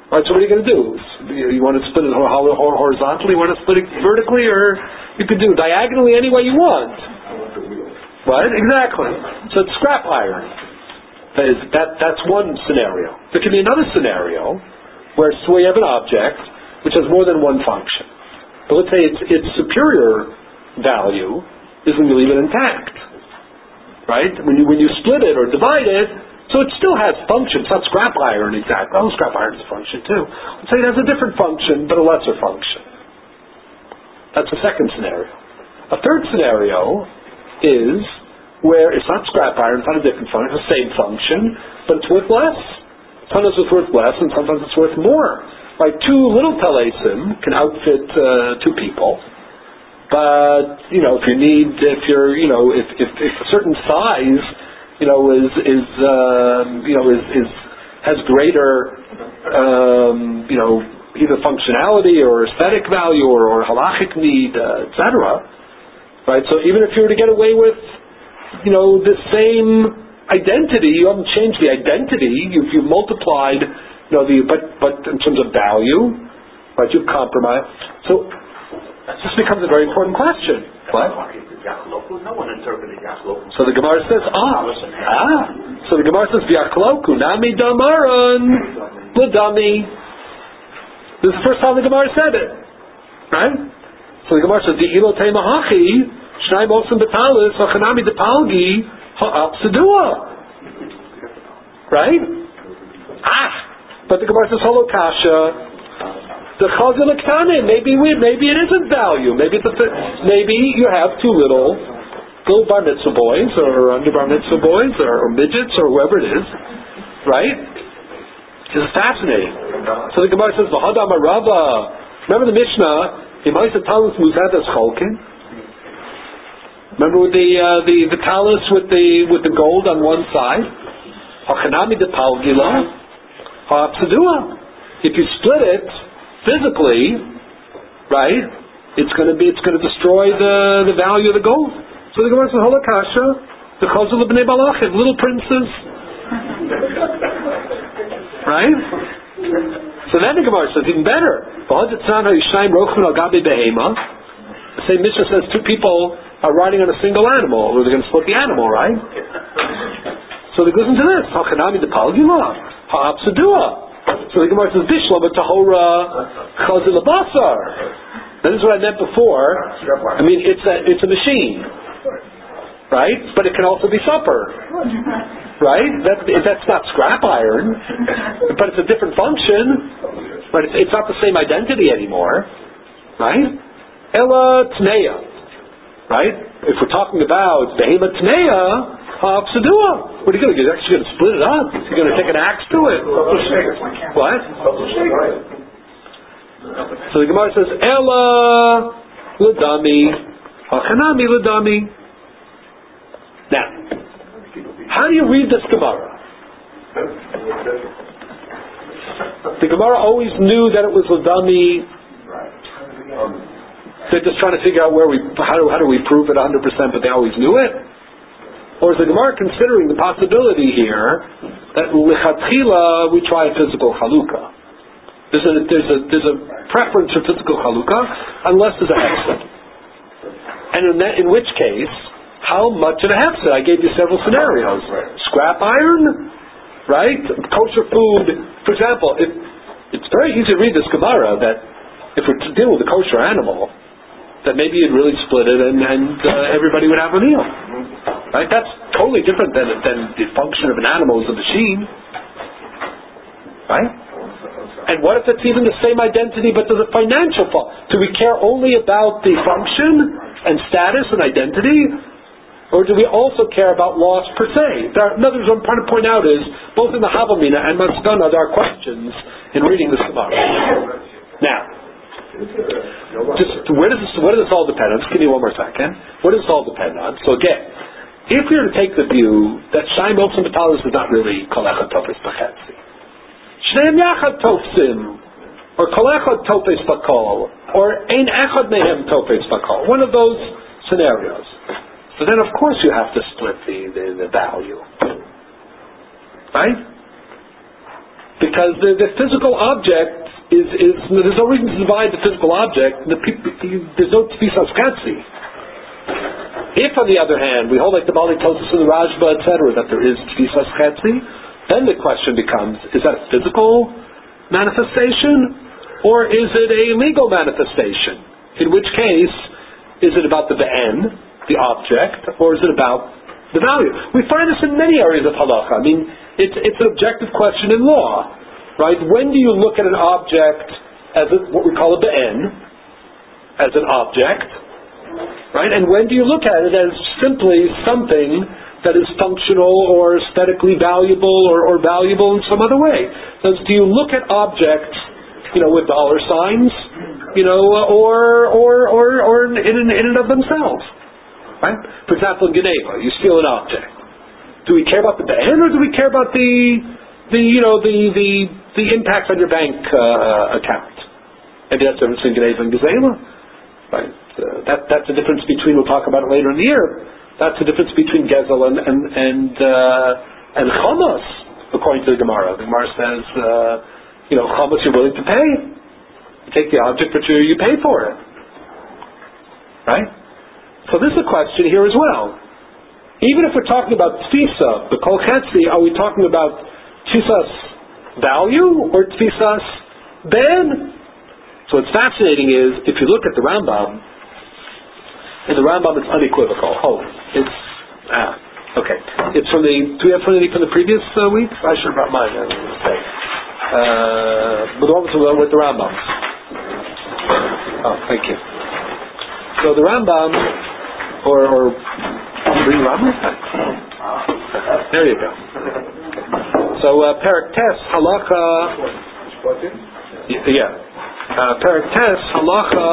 Right, so what are you going to do? You want to split it horizontally, you want to split it vertically, or you could do diagonally any way you want. Right, exactly. So it's scrap iron. That's one scenario. There can be another scenario where you have an object which has more than one function. But let's say its superior value is when you leave it intact. Right? When you split it or divide it, so it still has function. It's not scrap iron exactly. Oh, scrap iron has a function too. Let's say it has a different function, but a lesser function. That's the second scenario. A third scenario is where it's not scrap iron, it's not a different function, it's the same function, but it's worth less. Sometimes it's worth less, and sometimes it's worth more. Right? 2 little telesim can outfit 2 people. But if a certain size, has greater, either functionality or aesthetic value or halachic need, etc. Right? So even if you were to get away with, the same identity, you haven't changed the identity. You've multiplied, but in terms of value, right? You've compromised. So this becomes a very important question. What? No one interpreted Yachloku. So the Gemara says, So the Gemara says, V'yachloku nami damaran l'dami. This is the first time the Gemara said it. Right? So the Gemara says, V'ilo teimahachi, shnai mosim betalis, v'chanami depalgi, ha'apsidua. Right? But the Gemara says, Holo kasha, the chazil ktane, maybe it isn't value. Maybe you have 2 little bar mitzvah boys or under bar mitzvah boys or midgets or whoever it is, right? This is fascinating. So the Gemara says, "V'hadam Rava." Remember the Mishnah? Imaisa talus muzadas cholkin. Remember with the talus with the gold on one side. Hachanami de palgila, ha'apsadua. If you split it physically, right, it's going to destroy the value of the gold. So the Gemara says, Holakasha, the chazal of bnei balachim, little princes, right? So then the Gemara says even better. The same Mishnah says 2 people are riding on a single animal, or they're going to split the animal, right? So they listen to this. Hachanami de palgila, ha'apsadua. So the Gemara says, Bishlam tahora chazil basar. This is what I meant before. I mean, it's a machine, right? But it can also be supper, right? That's not scrap iron, but it's a different function. But it's not the same identity anymore, right? Ella tneya, right? If we're talking about behema tneya, ha'apsadua. What are you going to do? You're actually going to split it up. You're going to take an axe to it. What? So the Gemara says, Ella l'dami, hachanami l'dami. Now, how do you read this Gemara? The Gemara always knew that it was l'dami. They're just trying to figure out how do we prove it 100%, but they always knew it? Or is the Gemara considering the possibility here that lichatchila we try a physical chalukah? There's a preference for physical chalukah unless there's a hefsed. And in which case, how much of a hefsed? I gave you several scenarios. Scrap iron, right? Kosher food. For example, it's very easy to read this Gemara that if we're dealing with a kosher animal, that maybe you'd really split it and everybody would have a meal. Right? That's totally different than the function of an animal as a machine. Right? And what if it's even the same identity but there's a financial fault? Do we care only about the function and status and identity? Or do we also care about loss per se? Another thing I'm trying to point out is, both in the Havamina and Maskana, there are questions in reading this Gemara. Now, where does this all depend on? Just give me one more second. What does this all depend on? So again, if we were to take the view that Shai Motzim B'Talis is not really Kol Echad Tofes B'Chetzi, Shneim Yachad Tofsim, or Kol Echad Tofes B'Kol, or Ein Echad Mehem Tofes B'Kol, one of those scenarios. So then of course you have to split the value. Right? Because the physical object is there's no reason to divide the physical object. There's no tfisas chetzi. If, on the other hand, we hold like the Bali Tosis and the Rajba, etc., that there is tfisas chetzi, then the question becomes: is that a physical manifestation, or is it a legal manifestation? In which case, is it about the be'en, the object, or is it about the value? We find this in many areas of halacha. I mean, it's an objective question in law, right? When do you look at an object as what we call a be'en, as an object, right? And when do you look at it as simply something that is functional or aesthetically valuable or valuable in some other way? So do you look at objects, with dollar signs, or in and of themselves? Right? For example, in Geneva, you steal an object. Do we care about the be'en, or do we care about the impact on your bank account? Maybe that's the difference between Geneva and Gezela. Right? That's the difference between. We'll talk about it later in the year. That's the difference between Gezel and Chamas, according to the Gemara. The Gemara says, Chamas you're willing to pay. You take the object, but you pay for it. Right? So this is a question here as well. Even if we're talking about tfisa, the kol chetzi, are we talking about tfisas value or tfisas ben? So what's fascinating is, if you look at the Rambam, in the Rambam it's unequivocal. Okay. It's from do we have anything from the previous weeks? I should have brought mine, I was going to say. But what was with the Rambam? Oh, thank you. So the Rambam, or bring Rambam? There you go. So Perek Tes Halacha. Yeah. Perek Tes Halacha.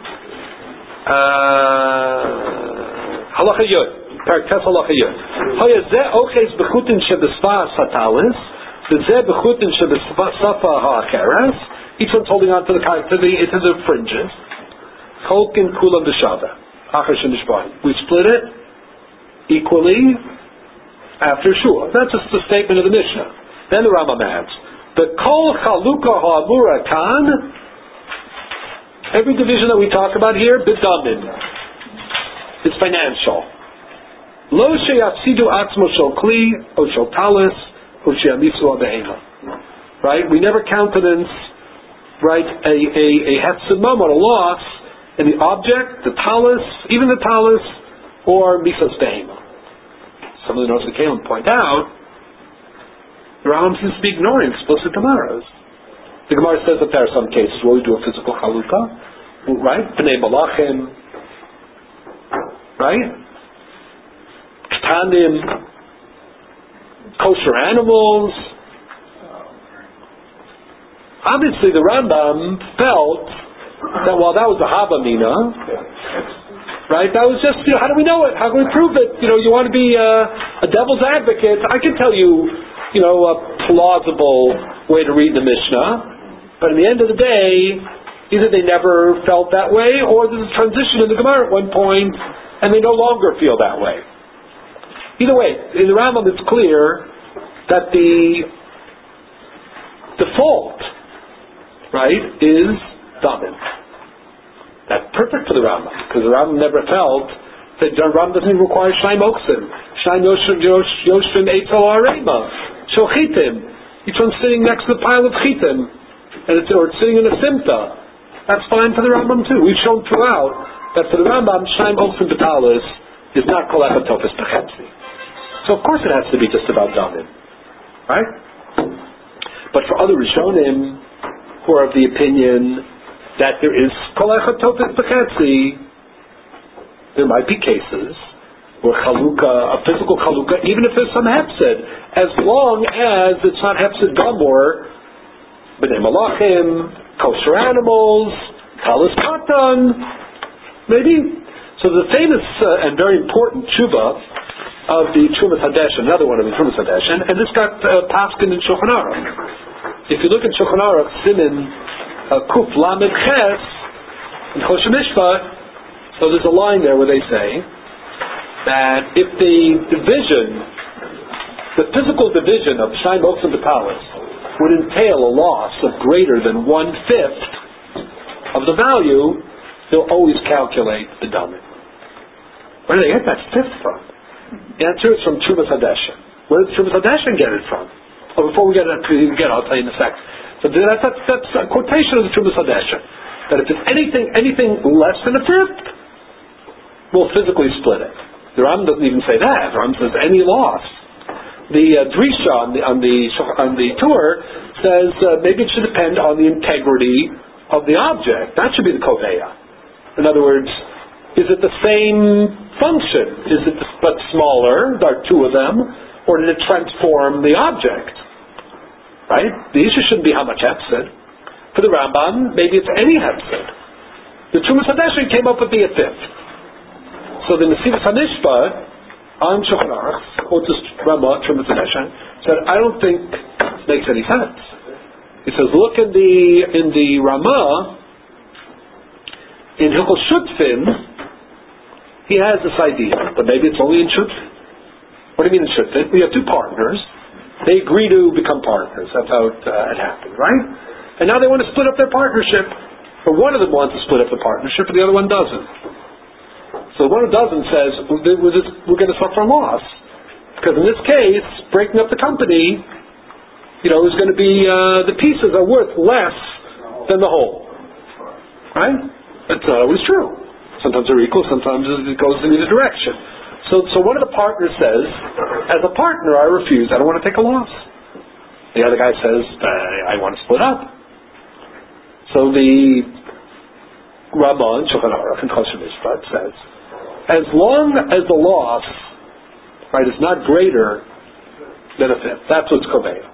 Halacha Yud. Perek Tes Halacha Yud. Hoya Zeh Oches Bechutin Shebesfa Satalis. Zeh Bechutin Shebesfa Ha'acheres. Each one's holding on to the fringes. Cholkin Kulam B'Shava. We split it equally after Shua. That's just the statement of the Mishnah. Then the Rambam adds, the Kol Chaluka Ha'amura Kan, every division that we talk about here, B'Damin, it's financial. Lo Sheyafsidu Atzmo Shel Kli, O Shel Talis, O Sheyamisu Abehema. Right? We never countenance, right, a hefsid mamon, a loss, in the object, the talis, even the talis, or misas behema. Some of the notes that came point out, the Rambam seems to be ignoring explicit Gemaras. The Gemara says that there are some cases where we do a physical chalukah, right? B'nei malachim, right? Ketanim, kosher animals. Obviously, the Rambam felt that while that was a Havamina, right, that was just, how do we know it? How can we prove it? You want to be a devil's advocate. I can tell you, a plausible way to read the Mishnah, but at the end of the day, either they never felt that way, or there's a transition in the Gemara at one point, and they no longer feel that way. Either way, in the Rambam it's clear that the default, right, is Damin. That's perfect for the Rambam, because the Rambam never felt that the Rambam doesn't even require Shnaim Oksim, Shnaim Yoshvim Eitzel Arema, Shochitim. Each one's sitting next to the pile of Chitim, or it's sitting in a Simta. That's fine for the Rambam too. We've shown throughout that for the Rambam, Shnaim Oksim Betalis is not Kol Echad Tofes Bechetzi. So of course it has to be just about Damin, right? But for other Rishonim who are of the opinion that there is Kol Echad Tofes Bechetzi, there might be cases where chalukah, a physical chalukah, even if there's some hefsid, as long as it's not hefsid gamor, b'nei malachim, kosher animals, talis katan, maybe. So the famous and very important tshuva of the Trumas Hadesh, another one of the Trumas Hadesh, and this got paskin in Shulchan Aruch. If you look at Shulchan Aruch, Simin Kuf Lamed Ches in Choshen Mishpat, so there's a line there where they say that if the physical division of Shnaim Oksim Betalis would entail a loss of greater than 1/5 of the value, he'll always calculate the damin. Where do they get that fifth from? The answer is from Trumas Hadeshin. Where did Trumas Hadeshin get it from? Oh, before we get it, I'll tell you in a second. So that's a quotation of the Trumas Hadeshin. That if it's anything less than a fifth, we'll physically split it. The Ram doesn't even say that. The Ram says any loss. The Drisha on the tour says maybe it should depend on the integrity of the object. That should be the koveya. In other words, is it the same function? Is it but smaller? There are two of them, or did it transform the object? Right? The issue shouldn't be how much hefsid. For the Rambam, maybe it's any hefsid. The Trumas Hadeshin came up with the fifth. So the Nesivos HaMishpat on Shulchan Aruch, quotes Ramah, Trumas Hadeshin, said, I don't think this makes any sense. He says, look in the Ramah, in Hilchos Shutfin, he has this idea, but maybe it's only in Shutfin. What do you mean in Shutfin? We have two partners. They agree to become partners. That's how it happened, right? And now they want to split up their partnership. Or one of them wants to split up the partnership, and the other one doesn't. So the one who doesn't says, we're going to suffer a loss. Because in this case, breaking up the company, is going to be, the pieces are worth less than the whole. Right? That's not always true. Sometimes they're equal, sometimes it goes in either direction. So one of the partners says, as a partner, I refuse. I don't want to take a loss. The other guy says, I want to split up. So the Ramah, Shulchan Aruch, and Choshen Mishpat says, as long as the loss, right, is not greater than a fifth, that's what's koveya.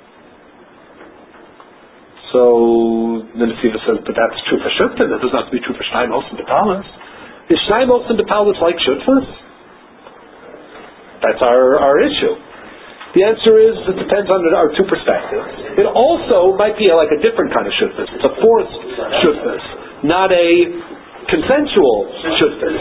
So the Nesivos says, but that's true for Shutfin. That doesn't have to be true for Shnai Mos and Betalis. Is Shnai Mos and Betalis like Shutfin? That's our issue. The answer is, it depends on our two perspectives. It also might be like a different kind of shutfus. It's a forced shutfus, not a consensual shutfus.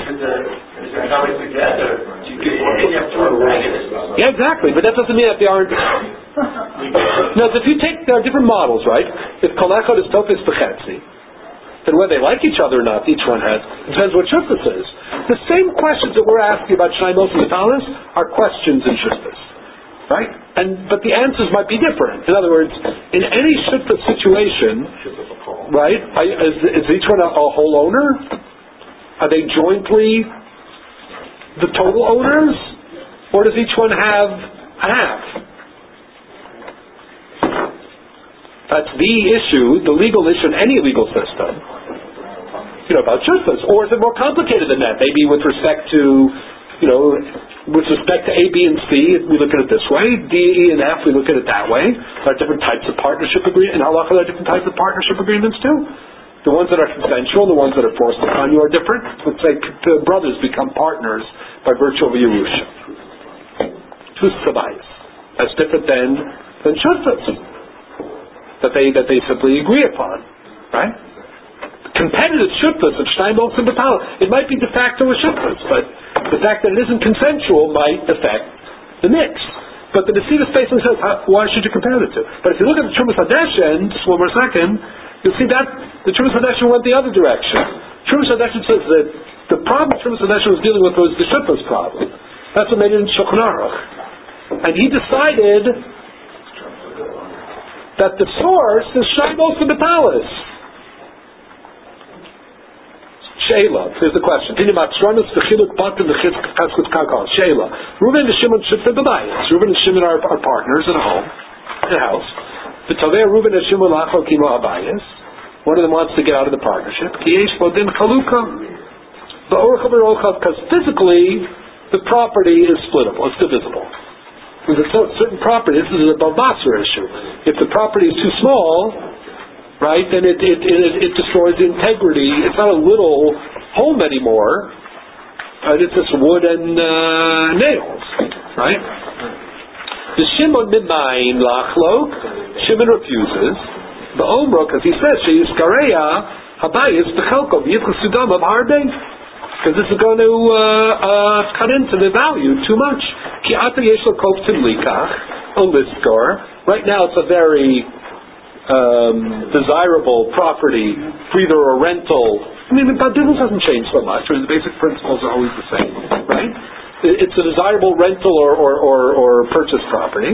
Yeah, exactly. But that doesn't mean that they aren't. No, if you take, there are different models, right? If kol echad is tofes b'chetzi, then whether they like each other or not, each one has. It depends what shutfus is. The same questions that we're asking about Shnai Mos and Betalis are questions in shutfus. Right? But the answers might be different. In other words, in any shutfus situation, right, is each one a whole owner? Are they jointly the total owners? Or does each one have a half? That's the issue, the legal issue in any legal system, about shutfus. Or is it more complicated than that? Maybe with respect to, with respect to A, B, and C, we look at it this way. D, E, and F, we look at it that way. There are different types of partnership agreements. In halacha, there are different types of partnership agreements too. The ones that are consensual, the ones that are forced upon you are different. Let's say brothers become partners by virtue of a Yerusha. Two sabayis. That's different than shutfus that they simply agree upon, right? Competitive shutfus of Shnai Mos and Betalis, it might be de facto a shutfus, but the fact that it isn't consensual might affect the mix. But the Nesivos basically says, why should you compare the two? But if you look at the Trumas Hadeshin, just one more second, you'll see that the Trumas Hadeshin went the other direction. Trumas Hadeshin says that the problem Trumas Hadeshin was dealing with was the shutfus problem. That's what made it in Shulchan Aruch. And he decided that the source is Shnai Mos and Betalis. Sheila, here's the question. Sheila. Reuben and Shimon shutfin b'bayis. Reuben and Shimon are partners in a home, in a house. The Tovei Reuben and Shimon lachol kimo habayis. One of them wants to get out of the partnership. Because physically, the property is splittable. It's divisible. There's a certain property. This is a Balbasar issue. If the property is too small, right, then it destroys the integrity. It's not a little home anymore. Right? It's just wood and nails. Right? The Shimon mimayin lachlok. Shimon refuses. The Omra, because he says she is kareya habayis bechelko v'yitzchasudam of harbei. Because this is going to cut into the value too much. Ki ata yesh lo koftim likach, a liskor, Right now it's a very desirable property, either a rental. I mean, but business hasn't changed so much. I mean, the basic principles are always the same, right? It's a desirable rental or purchase property.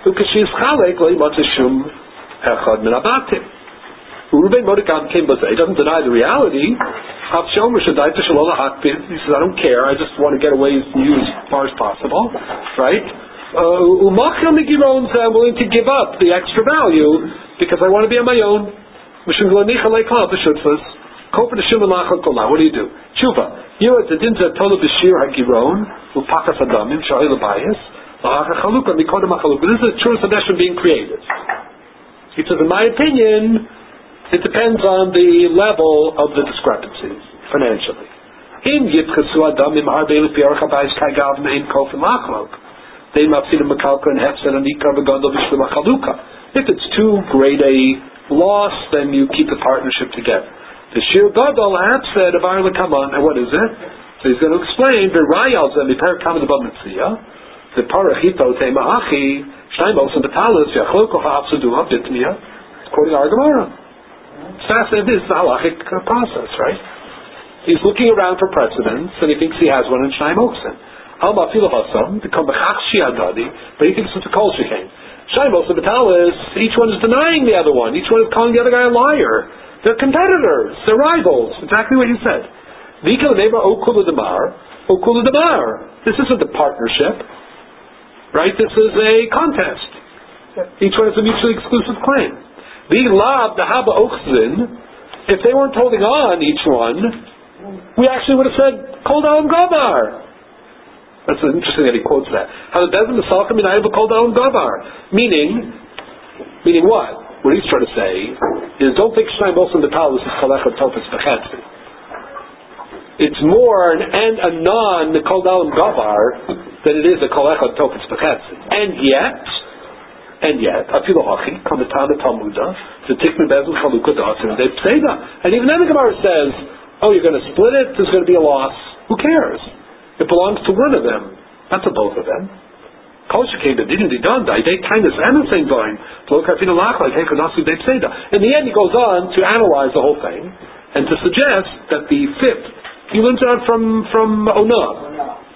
Ruben Mordecai came but he doesn't deny the reality. He says, I don't care, I just want to get away from you as far as possible, right? I'm willing to give up the extra value because I want to be on my own. What do you do? Tshuva. You at the dinza tola b'shir hagiron upakas adamim sha'il abayis la'acha chaluka mikodem hachaluka. This is a true sedation being created. He says, in my opinion, it depends on the level of the discrepancies financially. If it's too great a loss, then you keep the partnership together. The Shir Gadol said of Ireland, come on, and what is it? So he's going to explain the Rayal Zem Perikam the Bamitzia, the Parachito Temahachi, Shnaimos and Batalis, Yachloko Ha'apsudua Bitmia, quoting our Gemara. It's fascinating. This is the halachic process, right? He's looking around for precedents, and he thinks he has one in Shnai Moksin. Alma Filahasam, the Kambachakshi Adadi, but he thinks it's a Kol Shekain. Shnai Moksin Batalis, each one is denying the other one. Each one is calling the other guy a liar. They're competitors. They're rivals. Exactly what you said. Vika Neighbor Okula Damar. This isn't a partnership, right? This is a contest. Each one has a mutually exclusive claim. The lab, the haba ochzin, if they weren't holding on each one, we actually would have said, Kol Da'am Gavar. That's interesting that he quotes that. How the Bezin Misalka Minayim Kol Da'am Gavar. Meaning what? What he's trying to say is, don't think Shnai Mosin B'Talus is Kalech Tofes B'Chetzi. It's more a non-Kol Da'am Gavar than it is a Kalech Tofes B'Chetzi. And yet, Afilohachi, Kamatana Talmuda, the Tikmin Bezin Chaluka Da'asim, they say that. And even then the Gemara says, oh, you're going to split it, there's going to be a loss. Who cares? It belongs to one of them, not to both of them. Culture came to didn't be done, they kindness and the same going. In the end, he goes on to analyze the whole thing and to suggest that the fifth, he learns out from Onah.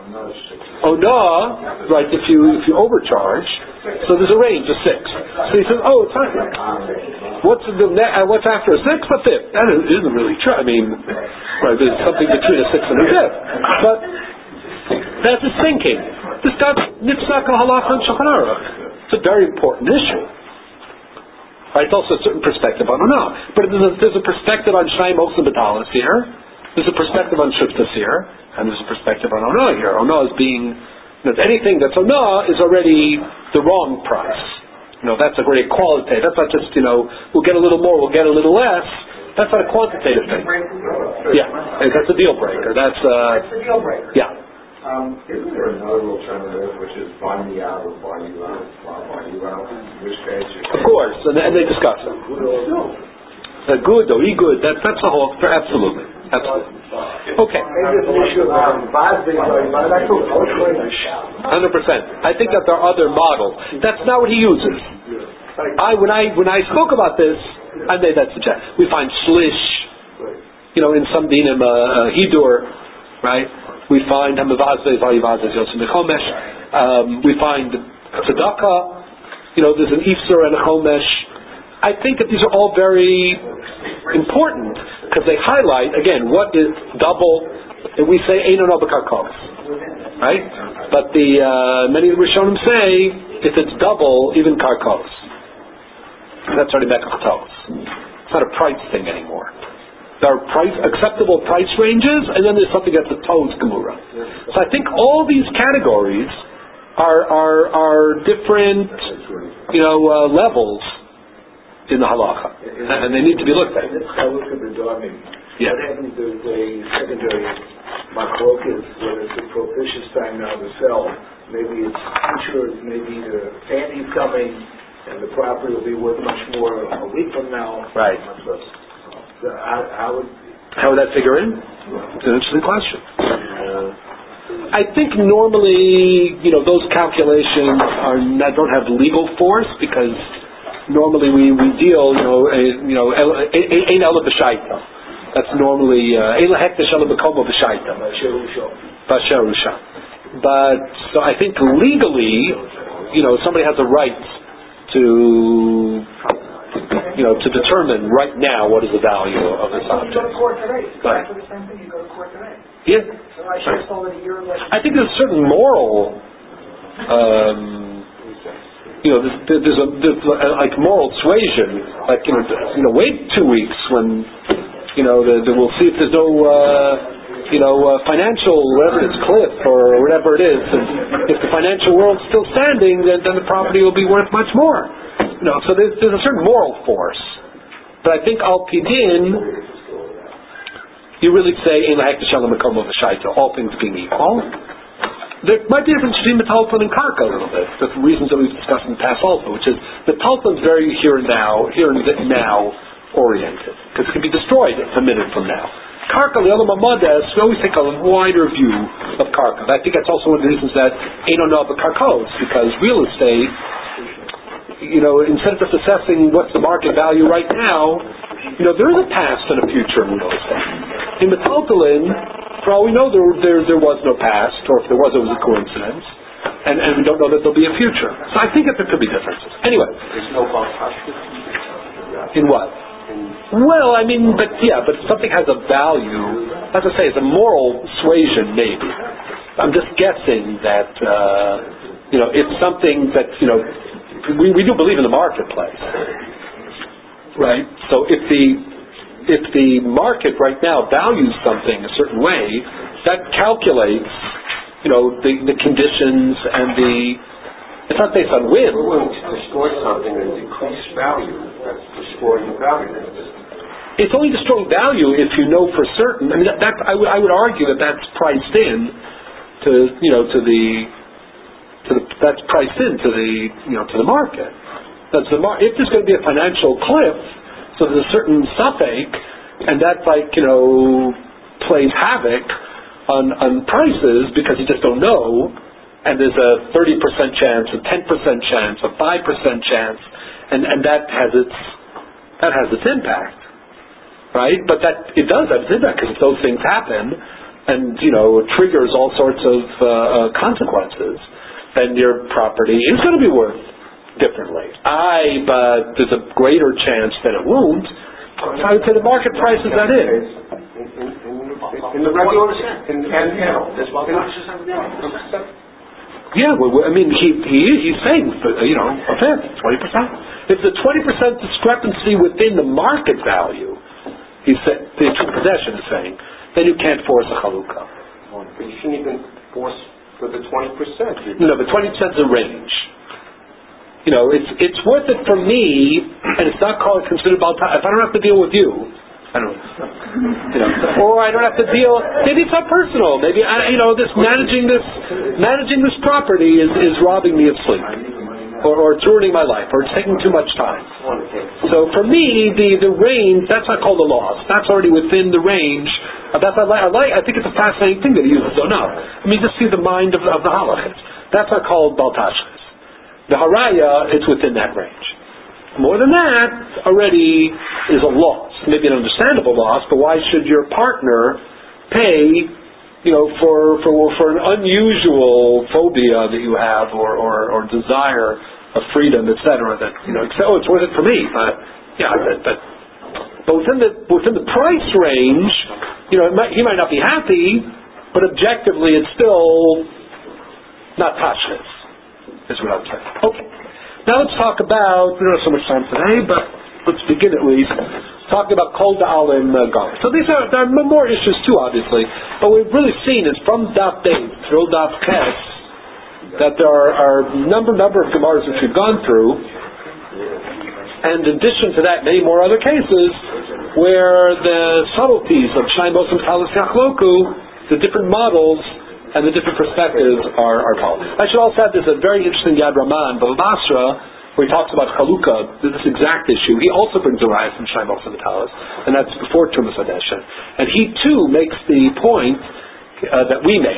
Onah, right, if you overcharge, so there's a range of 6. So he says, oh, it's not. What's after a 6? A fifth. That isn't really true. I mean, right, there's something between a 6 and a fifth. But that's his thinking. This got nitzak halacha and Shulchan Aruch. It's a very important issue. Right, it's also a certain perspective on Onah. But there's a perspective on Shnai Moksin B'Talis here. There's a perspective on Shiftas here. And there's a perspective on Onah here. Onah is being... anything that's Onah is already the wrong price. That's a great qualitative. That's not just, we'll get a little more, we'll get a little less. That's not a quantitative thing. Yeah, that's a deal breaker. That's a deal breaker. Yeah. Isn't there another alternative, which is buy me out or buy you out? In which case of course, and they discuss it. Good or e-good, that's the whole, absolutely. Okay. 100%. I think that there are other models. That's not what he uses. When I spoke about this, I made that suggestion. We find shlish, in some dinim, hidur, right? We find hamavazve vayivazve yosem mechomesh. We find tzedakah. There's an ifsar and a chomesh. I think that these are all very important because they highlight, again, what is double. And we say Eino B'Karkos, right? But many of the Rishonim say if it's double, even Karkos, that's already Mekach. It's not a price thing anymore. There are acceptable price ranges, and then there's something that's a Toz Gemura. So I think all these categories are different, levels in the halacha, and they need to be looked at. I look at the Dharmi. Yeah. What happens is a secondary machlokas, whether it's a propitious time now to sell, maybe it's insurance, maybe the Sandy's coming, and the property will be worth much more a week from now. Right. So how would that figure in? It's an interesting question. I think normally, those calculations don't have legal force because normally we deal, ein ela b'shaita. That's normally ein lahek t'shalom b'komo b'shaita. B'asher rusha. But so I think legally, somebody has a right to determine right now what is the value of this object. You go to court today. It's exactly the same thing. You go to court today. Yeah. So I should have sold it a year ago. I think there's a certain moral, there's like moral suasion. Like wait 2 weeks when we'll see if there's no financial, whatever it's cliff or whatever it is. And if the financial world's still standing, then the property will be worth much more. So there's a certain moral force. But I think al pidin, you really say in all things being equal. There might be a difference between metalton and karka a little bit, for reasons that we've discussed in the past also, which is metalton is very here and now oriented, because it can be destroyed a minute from now. Karka, the other mamadas, we always take a wider view of karka. I think that's also one of the reasons that ain't no karkos, because real estate, instead of just assessing what's the market value right now, there is a past and a future in real estate. In metalton, for all we know, there was no past, or if there was, it was a coincidence, and we don't know that there'll be a future. So I think that there could be differences. Anyway. There's no baltash. In what? Well, but if something has a value, as I say, it's a moral suasion, maybe. I'm just guessing that, it's something that, we do believe in the marketplace, right? So if the market right now values something a certain way, that calculates, the conditions and it's not based on whim. We're willing to destroy something and decrease value. That's destroying the value. It's only destroying value if you know for certain. I would argue that that's priced in that's priced into the market. If there's going to be a financial cliff, so there's a certain suffix, and that plays havoc on prices because you just don't know, and there's a 30% chance, a 10% chance, a 5% chance, and that has its impact, right? But that it does have its impact because if those things happen, and triggers all sorts of consequences, then your property is going to be worth differently. But there's a greater chance that it won't. So I would say the market price is that is. In the regular Yeah, he's saying, a fifth, 20%. If the 20% discrepancy within the market value, the possession is saying, then you can't force a chalukah. But you shouldn't even force for the 20%. No, but 20% is a range. It's worth it for me, and it's not considered baltash. If I don't have to deal with you, or I don't have to deal. Maybe it's not personal. Maybe managing this property is robbing me of sleep, or it's ruining my life, or it's taking too much time. So for me, the range, that's not called a loss. That's already within the range. I think it's a fascinating thing that he uses. So no, just see the mind of the halachas. That's not called baltashkas. The haraya, it's within that range. More than that, already is a loss. Maybe an understandable loss, but why should your partner pay, for an unusual phobia that you have or desire of freedom, etc. That it's worth it for me. But within the price range, he might not be happy, but objectively, it's still not tashlis. Is what I'm saying. Okay. Now let's talk about, we don't have so much time today, but let's begin at least, talking about Kol Da'alim Gar. So there are more issues too, obviously, but we've really seen is from Daf Beis through Daf Ches that there are number of Gemaras which we've gone through, and in addition to that, many more other cases where the subtleties of Shnai Mosim Talis Yachloku, the different models, and the different perspectives are taught. I should also add there's a very interesting Yad Raman, Bava Basra, where he talks about Chalukah, this exact issue. He also brings a rise from Shnai Mosim Talis, and that's before Tumas Hadesha. And he too makes the point that we made,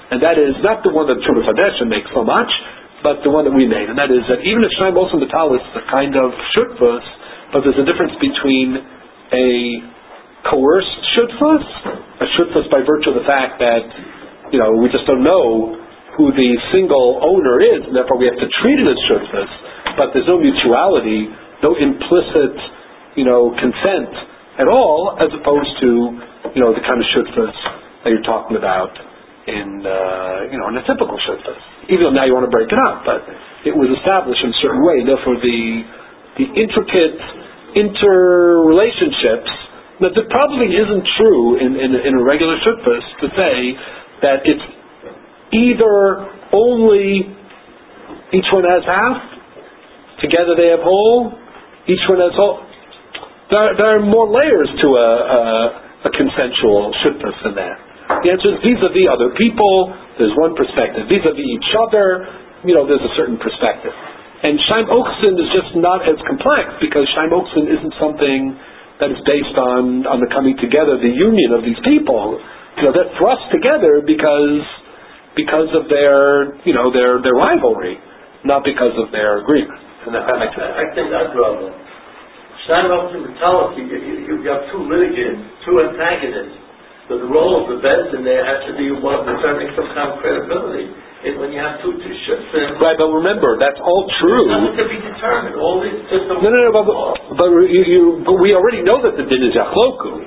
and that is not the one that Trumas Hadesha makes so much, but the one that we made, and that is that even if Shnai Mosim B'Talis is a kind of shutfus, but there's a difference between a coerced shutfus, a shutfus by virtue of the fact that, we just don't know who the single owner is, and therefore we have to treat it as shutfus, but there's no mutuality, no implicit, consent at all, as opposed to, the kind of shutfus that you're talking about in a typical shutfus. Even though now you want to break it up, but it was established in a certain way. Therefore, the intricate interrelationships, that it probably isn't true in a regular shutfus to say that it's either only each one has half, together they have whole, each one has whole. There are more layers to a consensual shutfus than that. The answer is vis-a-vis other people, there's one perspective. Vis-a-vis each other, there's a certain perspective. And Shaim Ochsin is just not as complex, because Shaim Ochsin isn't something that is based on the coming together, the union of these people. They're thrust together because of their rivalry, not because of their agreement. And that makes sense. I think that's relevant. Shaim Ochsin mentality, you've got two litigants, two antagonists. So the role of the Bezdin there has to be one of determining some kind of credibility. And when you have two shutfim... Right, but remember, that's all true. Nothing to be determined. All these systems... No, but we already know that the din is Yachloku.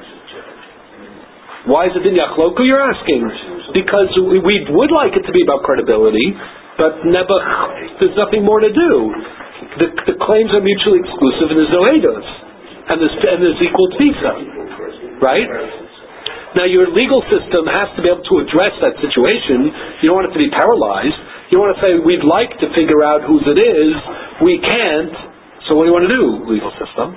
Why is the din Yachloku, you're asking? Because we would like it to be about credibility, but Nebuch, there's nothing more to do. The claims are mutually exclusive, and there's no eidos. And there's equal tfisa. Right? Now, your legal system has to be able to address that situation. You don't want it to be paralyzed. You don't want to say, we'd like to figure out whose it is. We can't. So what do you want to do, legal system?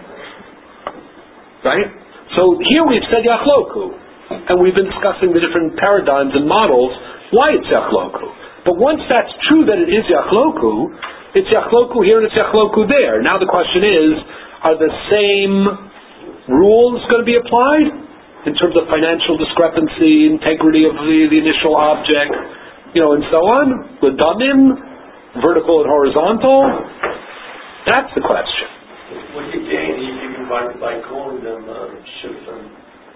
Right? So here we've said Yachloku. And we've been discussing the different paradigms and models, why it's Yachloku. But once that's true that it is Yachloku, it's Yachloku here and it's Yachloku there. Now the question is, are the same rules going to be applied? In terms of financial discrepancy, integrity of the initial object, and so on, ledamim, vertical and horizontal, that's the question. What do you gain even by calling them shutfim?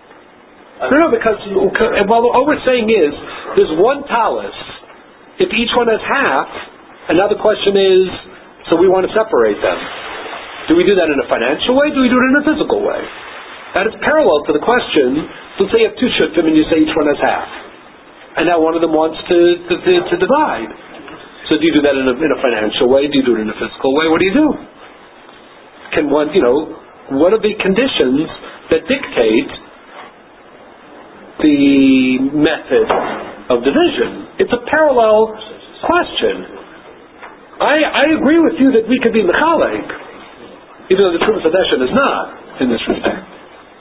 No, because all we're saying is, there's one talis. If each one has half, and now the question is, so we want to separate them. Do we do that in a financial way? Do we do it in a physical way? That is parallel to the question. Let's say you have two shutfim and you say each one has half, and now one of them wants to divide. So do you do that in a financial way? Do you do it in a physical way? What do you do? Can one, what are the conditions that dictate the method of division? It's a parallel question. I agree with you that we could be mechalek, even though the Trumas Hadeshin is not in this respect.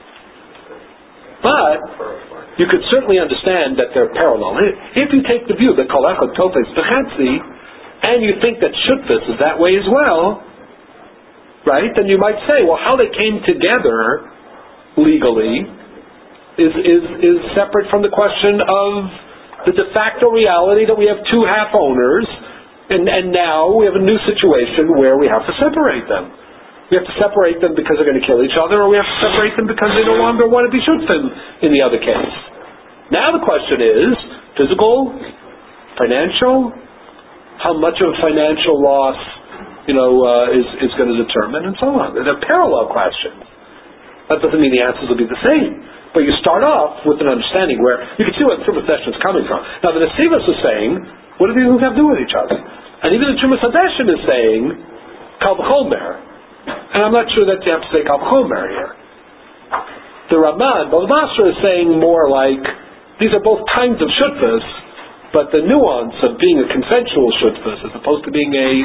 But you could certainly understand that they're parallel. If you take the view that kol echad tofes b'chatzi, and you think that shutfus is that way as well, right? Then you might say, well, how they came together legally is separate from the question of the de facto reality that we have two half owners, and now we have a new situation where we have to separate them. We have to separate them because they're going to kill each other, or we have to separate them because they no longer want to be shutfim in the other case. Now the question is, physical, financial, how much of a financial loss, is going to determine, and so on. They're parallel questions. That doesn't mean the answers will be the same. But you start off with an understanding where you can see where the Trumas Hadeshin is coming from. Now the Nesivos is saying, what do these things have to do with each other? And even the Trumas Hadeshin is saying, Kal v'chomer. And I'm not sure that you have to say Kal v'chomer here. The Ramban, Bava Basra, is saying more like, these are both kinds of shutfus, but the nuance of being a consensual shutfus as opposed to being a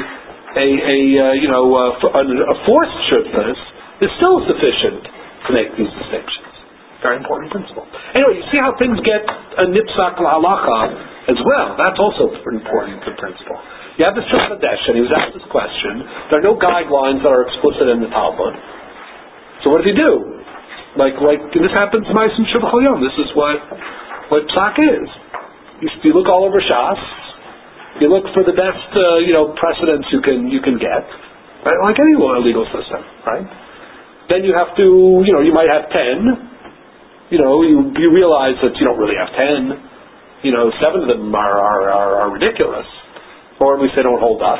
forced shutfus is still sufficient to make these distinctions. Very important principle. Anyway, you see how things get a nipsak l'halacha as well. That's also an important principle. You have this Trumas Hadeshin, he was asked this question. There are no guidelines that are explicit in the Talmud. So what does he do? Like this happens in Ma'asim Shuvah Chol Yom. This is what psak is. you look all over Shas. You look for the best, precedents you can get, right? Like any legal system, right? Then you have to, you might have 10. You realize that you don't really have 10. 7 of them are ridiculous, or at least they don't hold up,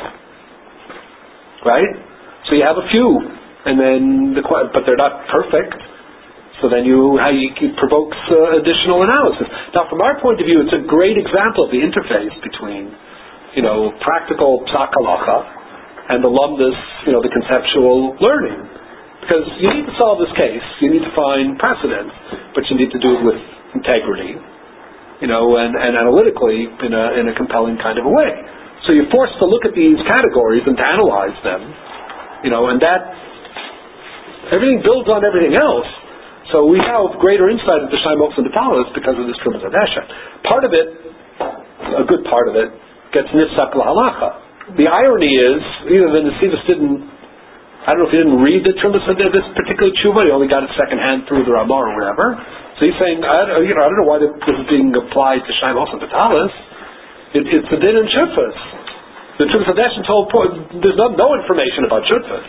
right? So you have a few, and then but they're not perfect. So then it provokes additional analysis. Now, from our point of view, it's a great example of the interface between, practical psak halacha and the lumdus, the conceptual learning. Because you need to solve this case, you need to find precedents, but you need to do it with integrity, and analytically in a compelling kind of a way. So you're forced to look at these categories and to analyze them, and that everything builds on everything else. So we have greater insight into Shnai Mokseh and Batalos because of this Trumas Hadeshet. Part of it, a good part of it, gets nifsak lahalacha. The irony is, either the Nesivos I don't know if he didn't read the Trumas Hadeshet, this particular tshuva, he only got it secondhand through the Ramah or whatever. So he's saying, I don't know why this is being applied to Shnai Mokseh and Batalos. It's the din and shutfas. The Trumas Hadeshet there's no information about shutfas.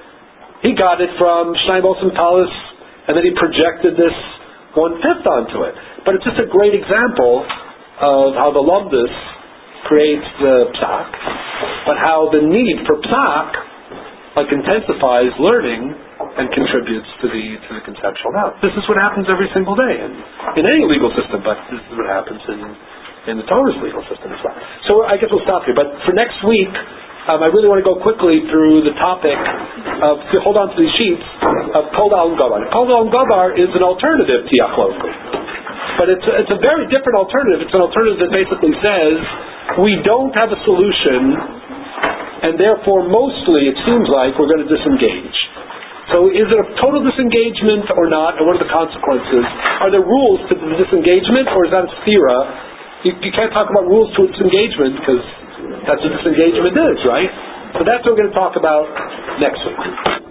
He got it from Shnai Mokseh and Batalos, and then he projected this 1/5 onto it. But it's just a great example of how the lumdus creates the psak, but how the need for psak intensifies learning and contributes to the conceptual knowledge. This is what happens every single day in any legal system, but this is what happens in the Torah's legal system as well. So I guess we'll stop here. But for next week, I really want to go quickly through the topic of, hold on to these sheets, of Kol Da'al Gabar. Kol Da'al Gabar is an alternative to Yachloku. But it's a very different alternative. It's an alternative that basically says, we don't have a solution, and therefore mostly it seems like we're going to disengage. So is it a total disengagement or not, and what are the consequences? Are there rules to the disengagement, or is that a sphera? You can't talk about rules to a disengagement, because that's what disengagement is, right? So that's what we're going to talk about next week.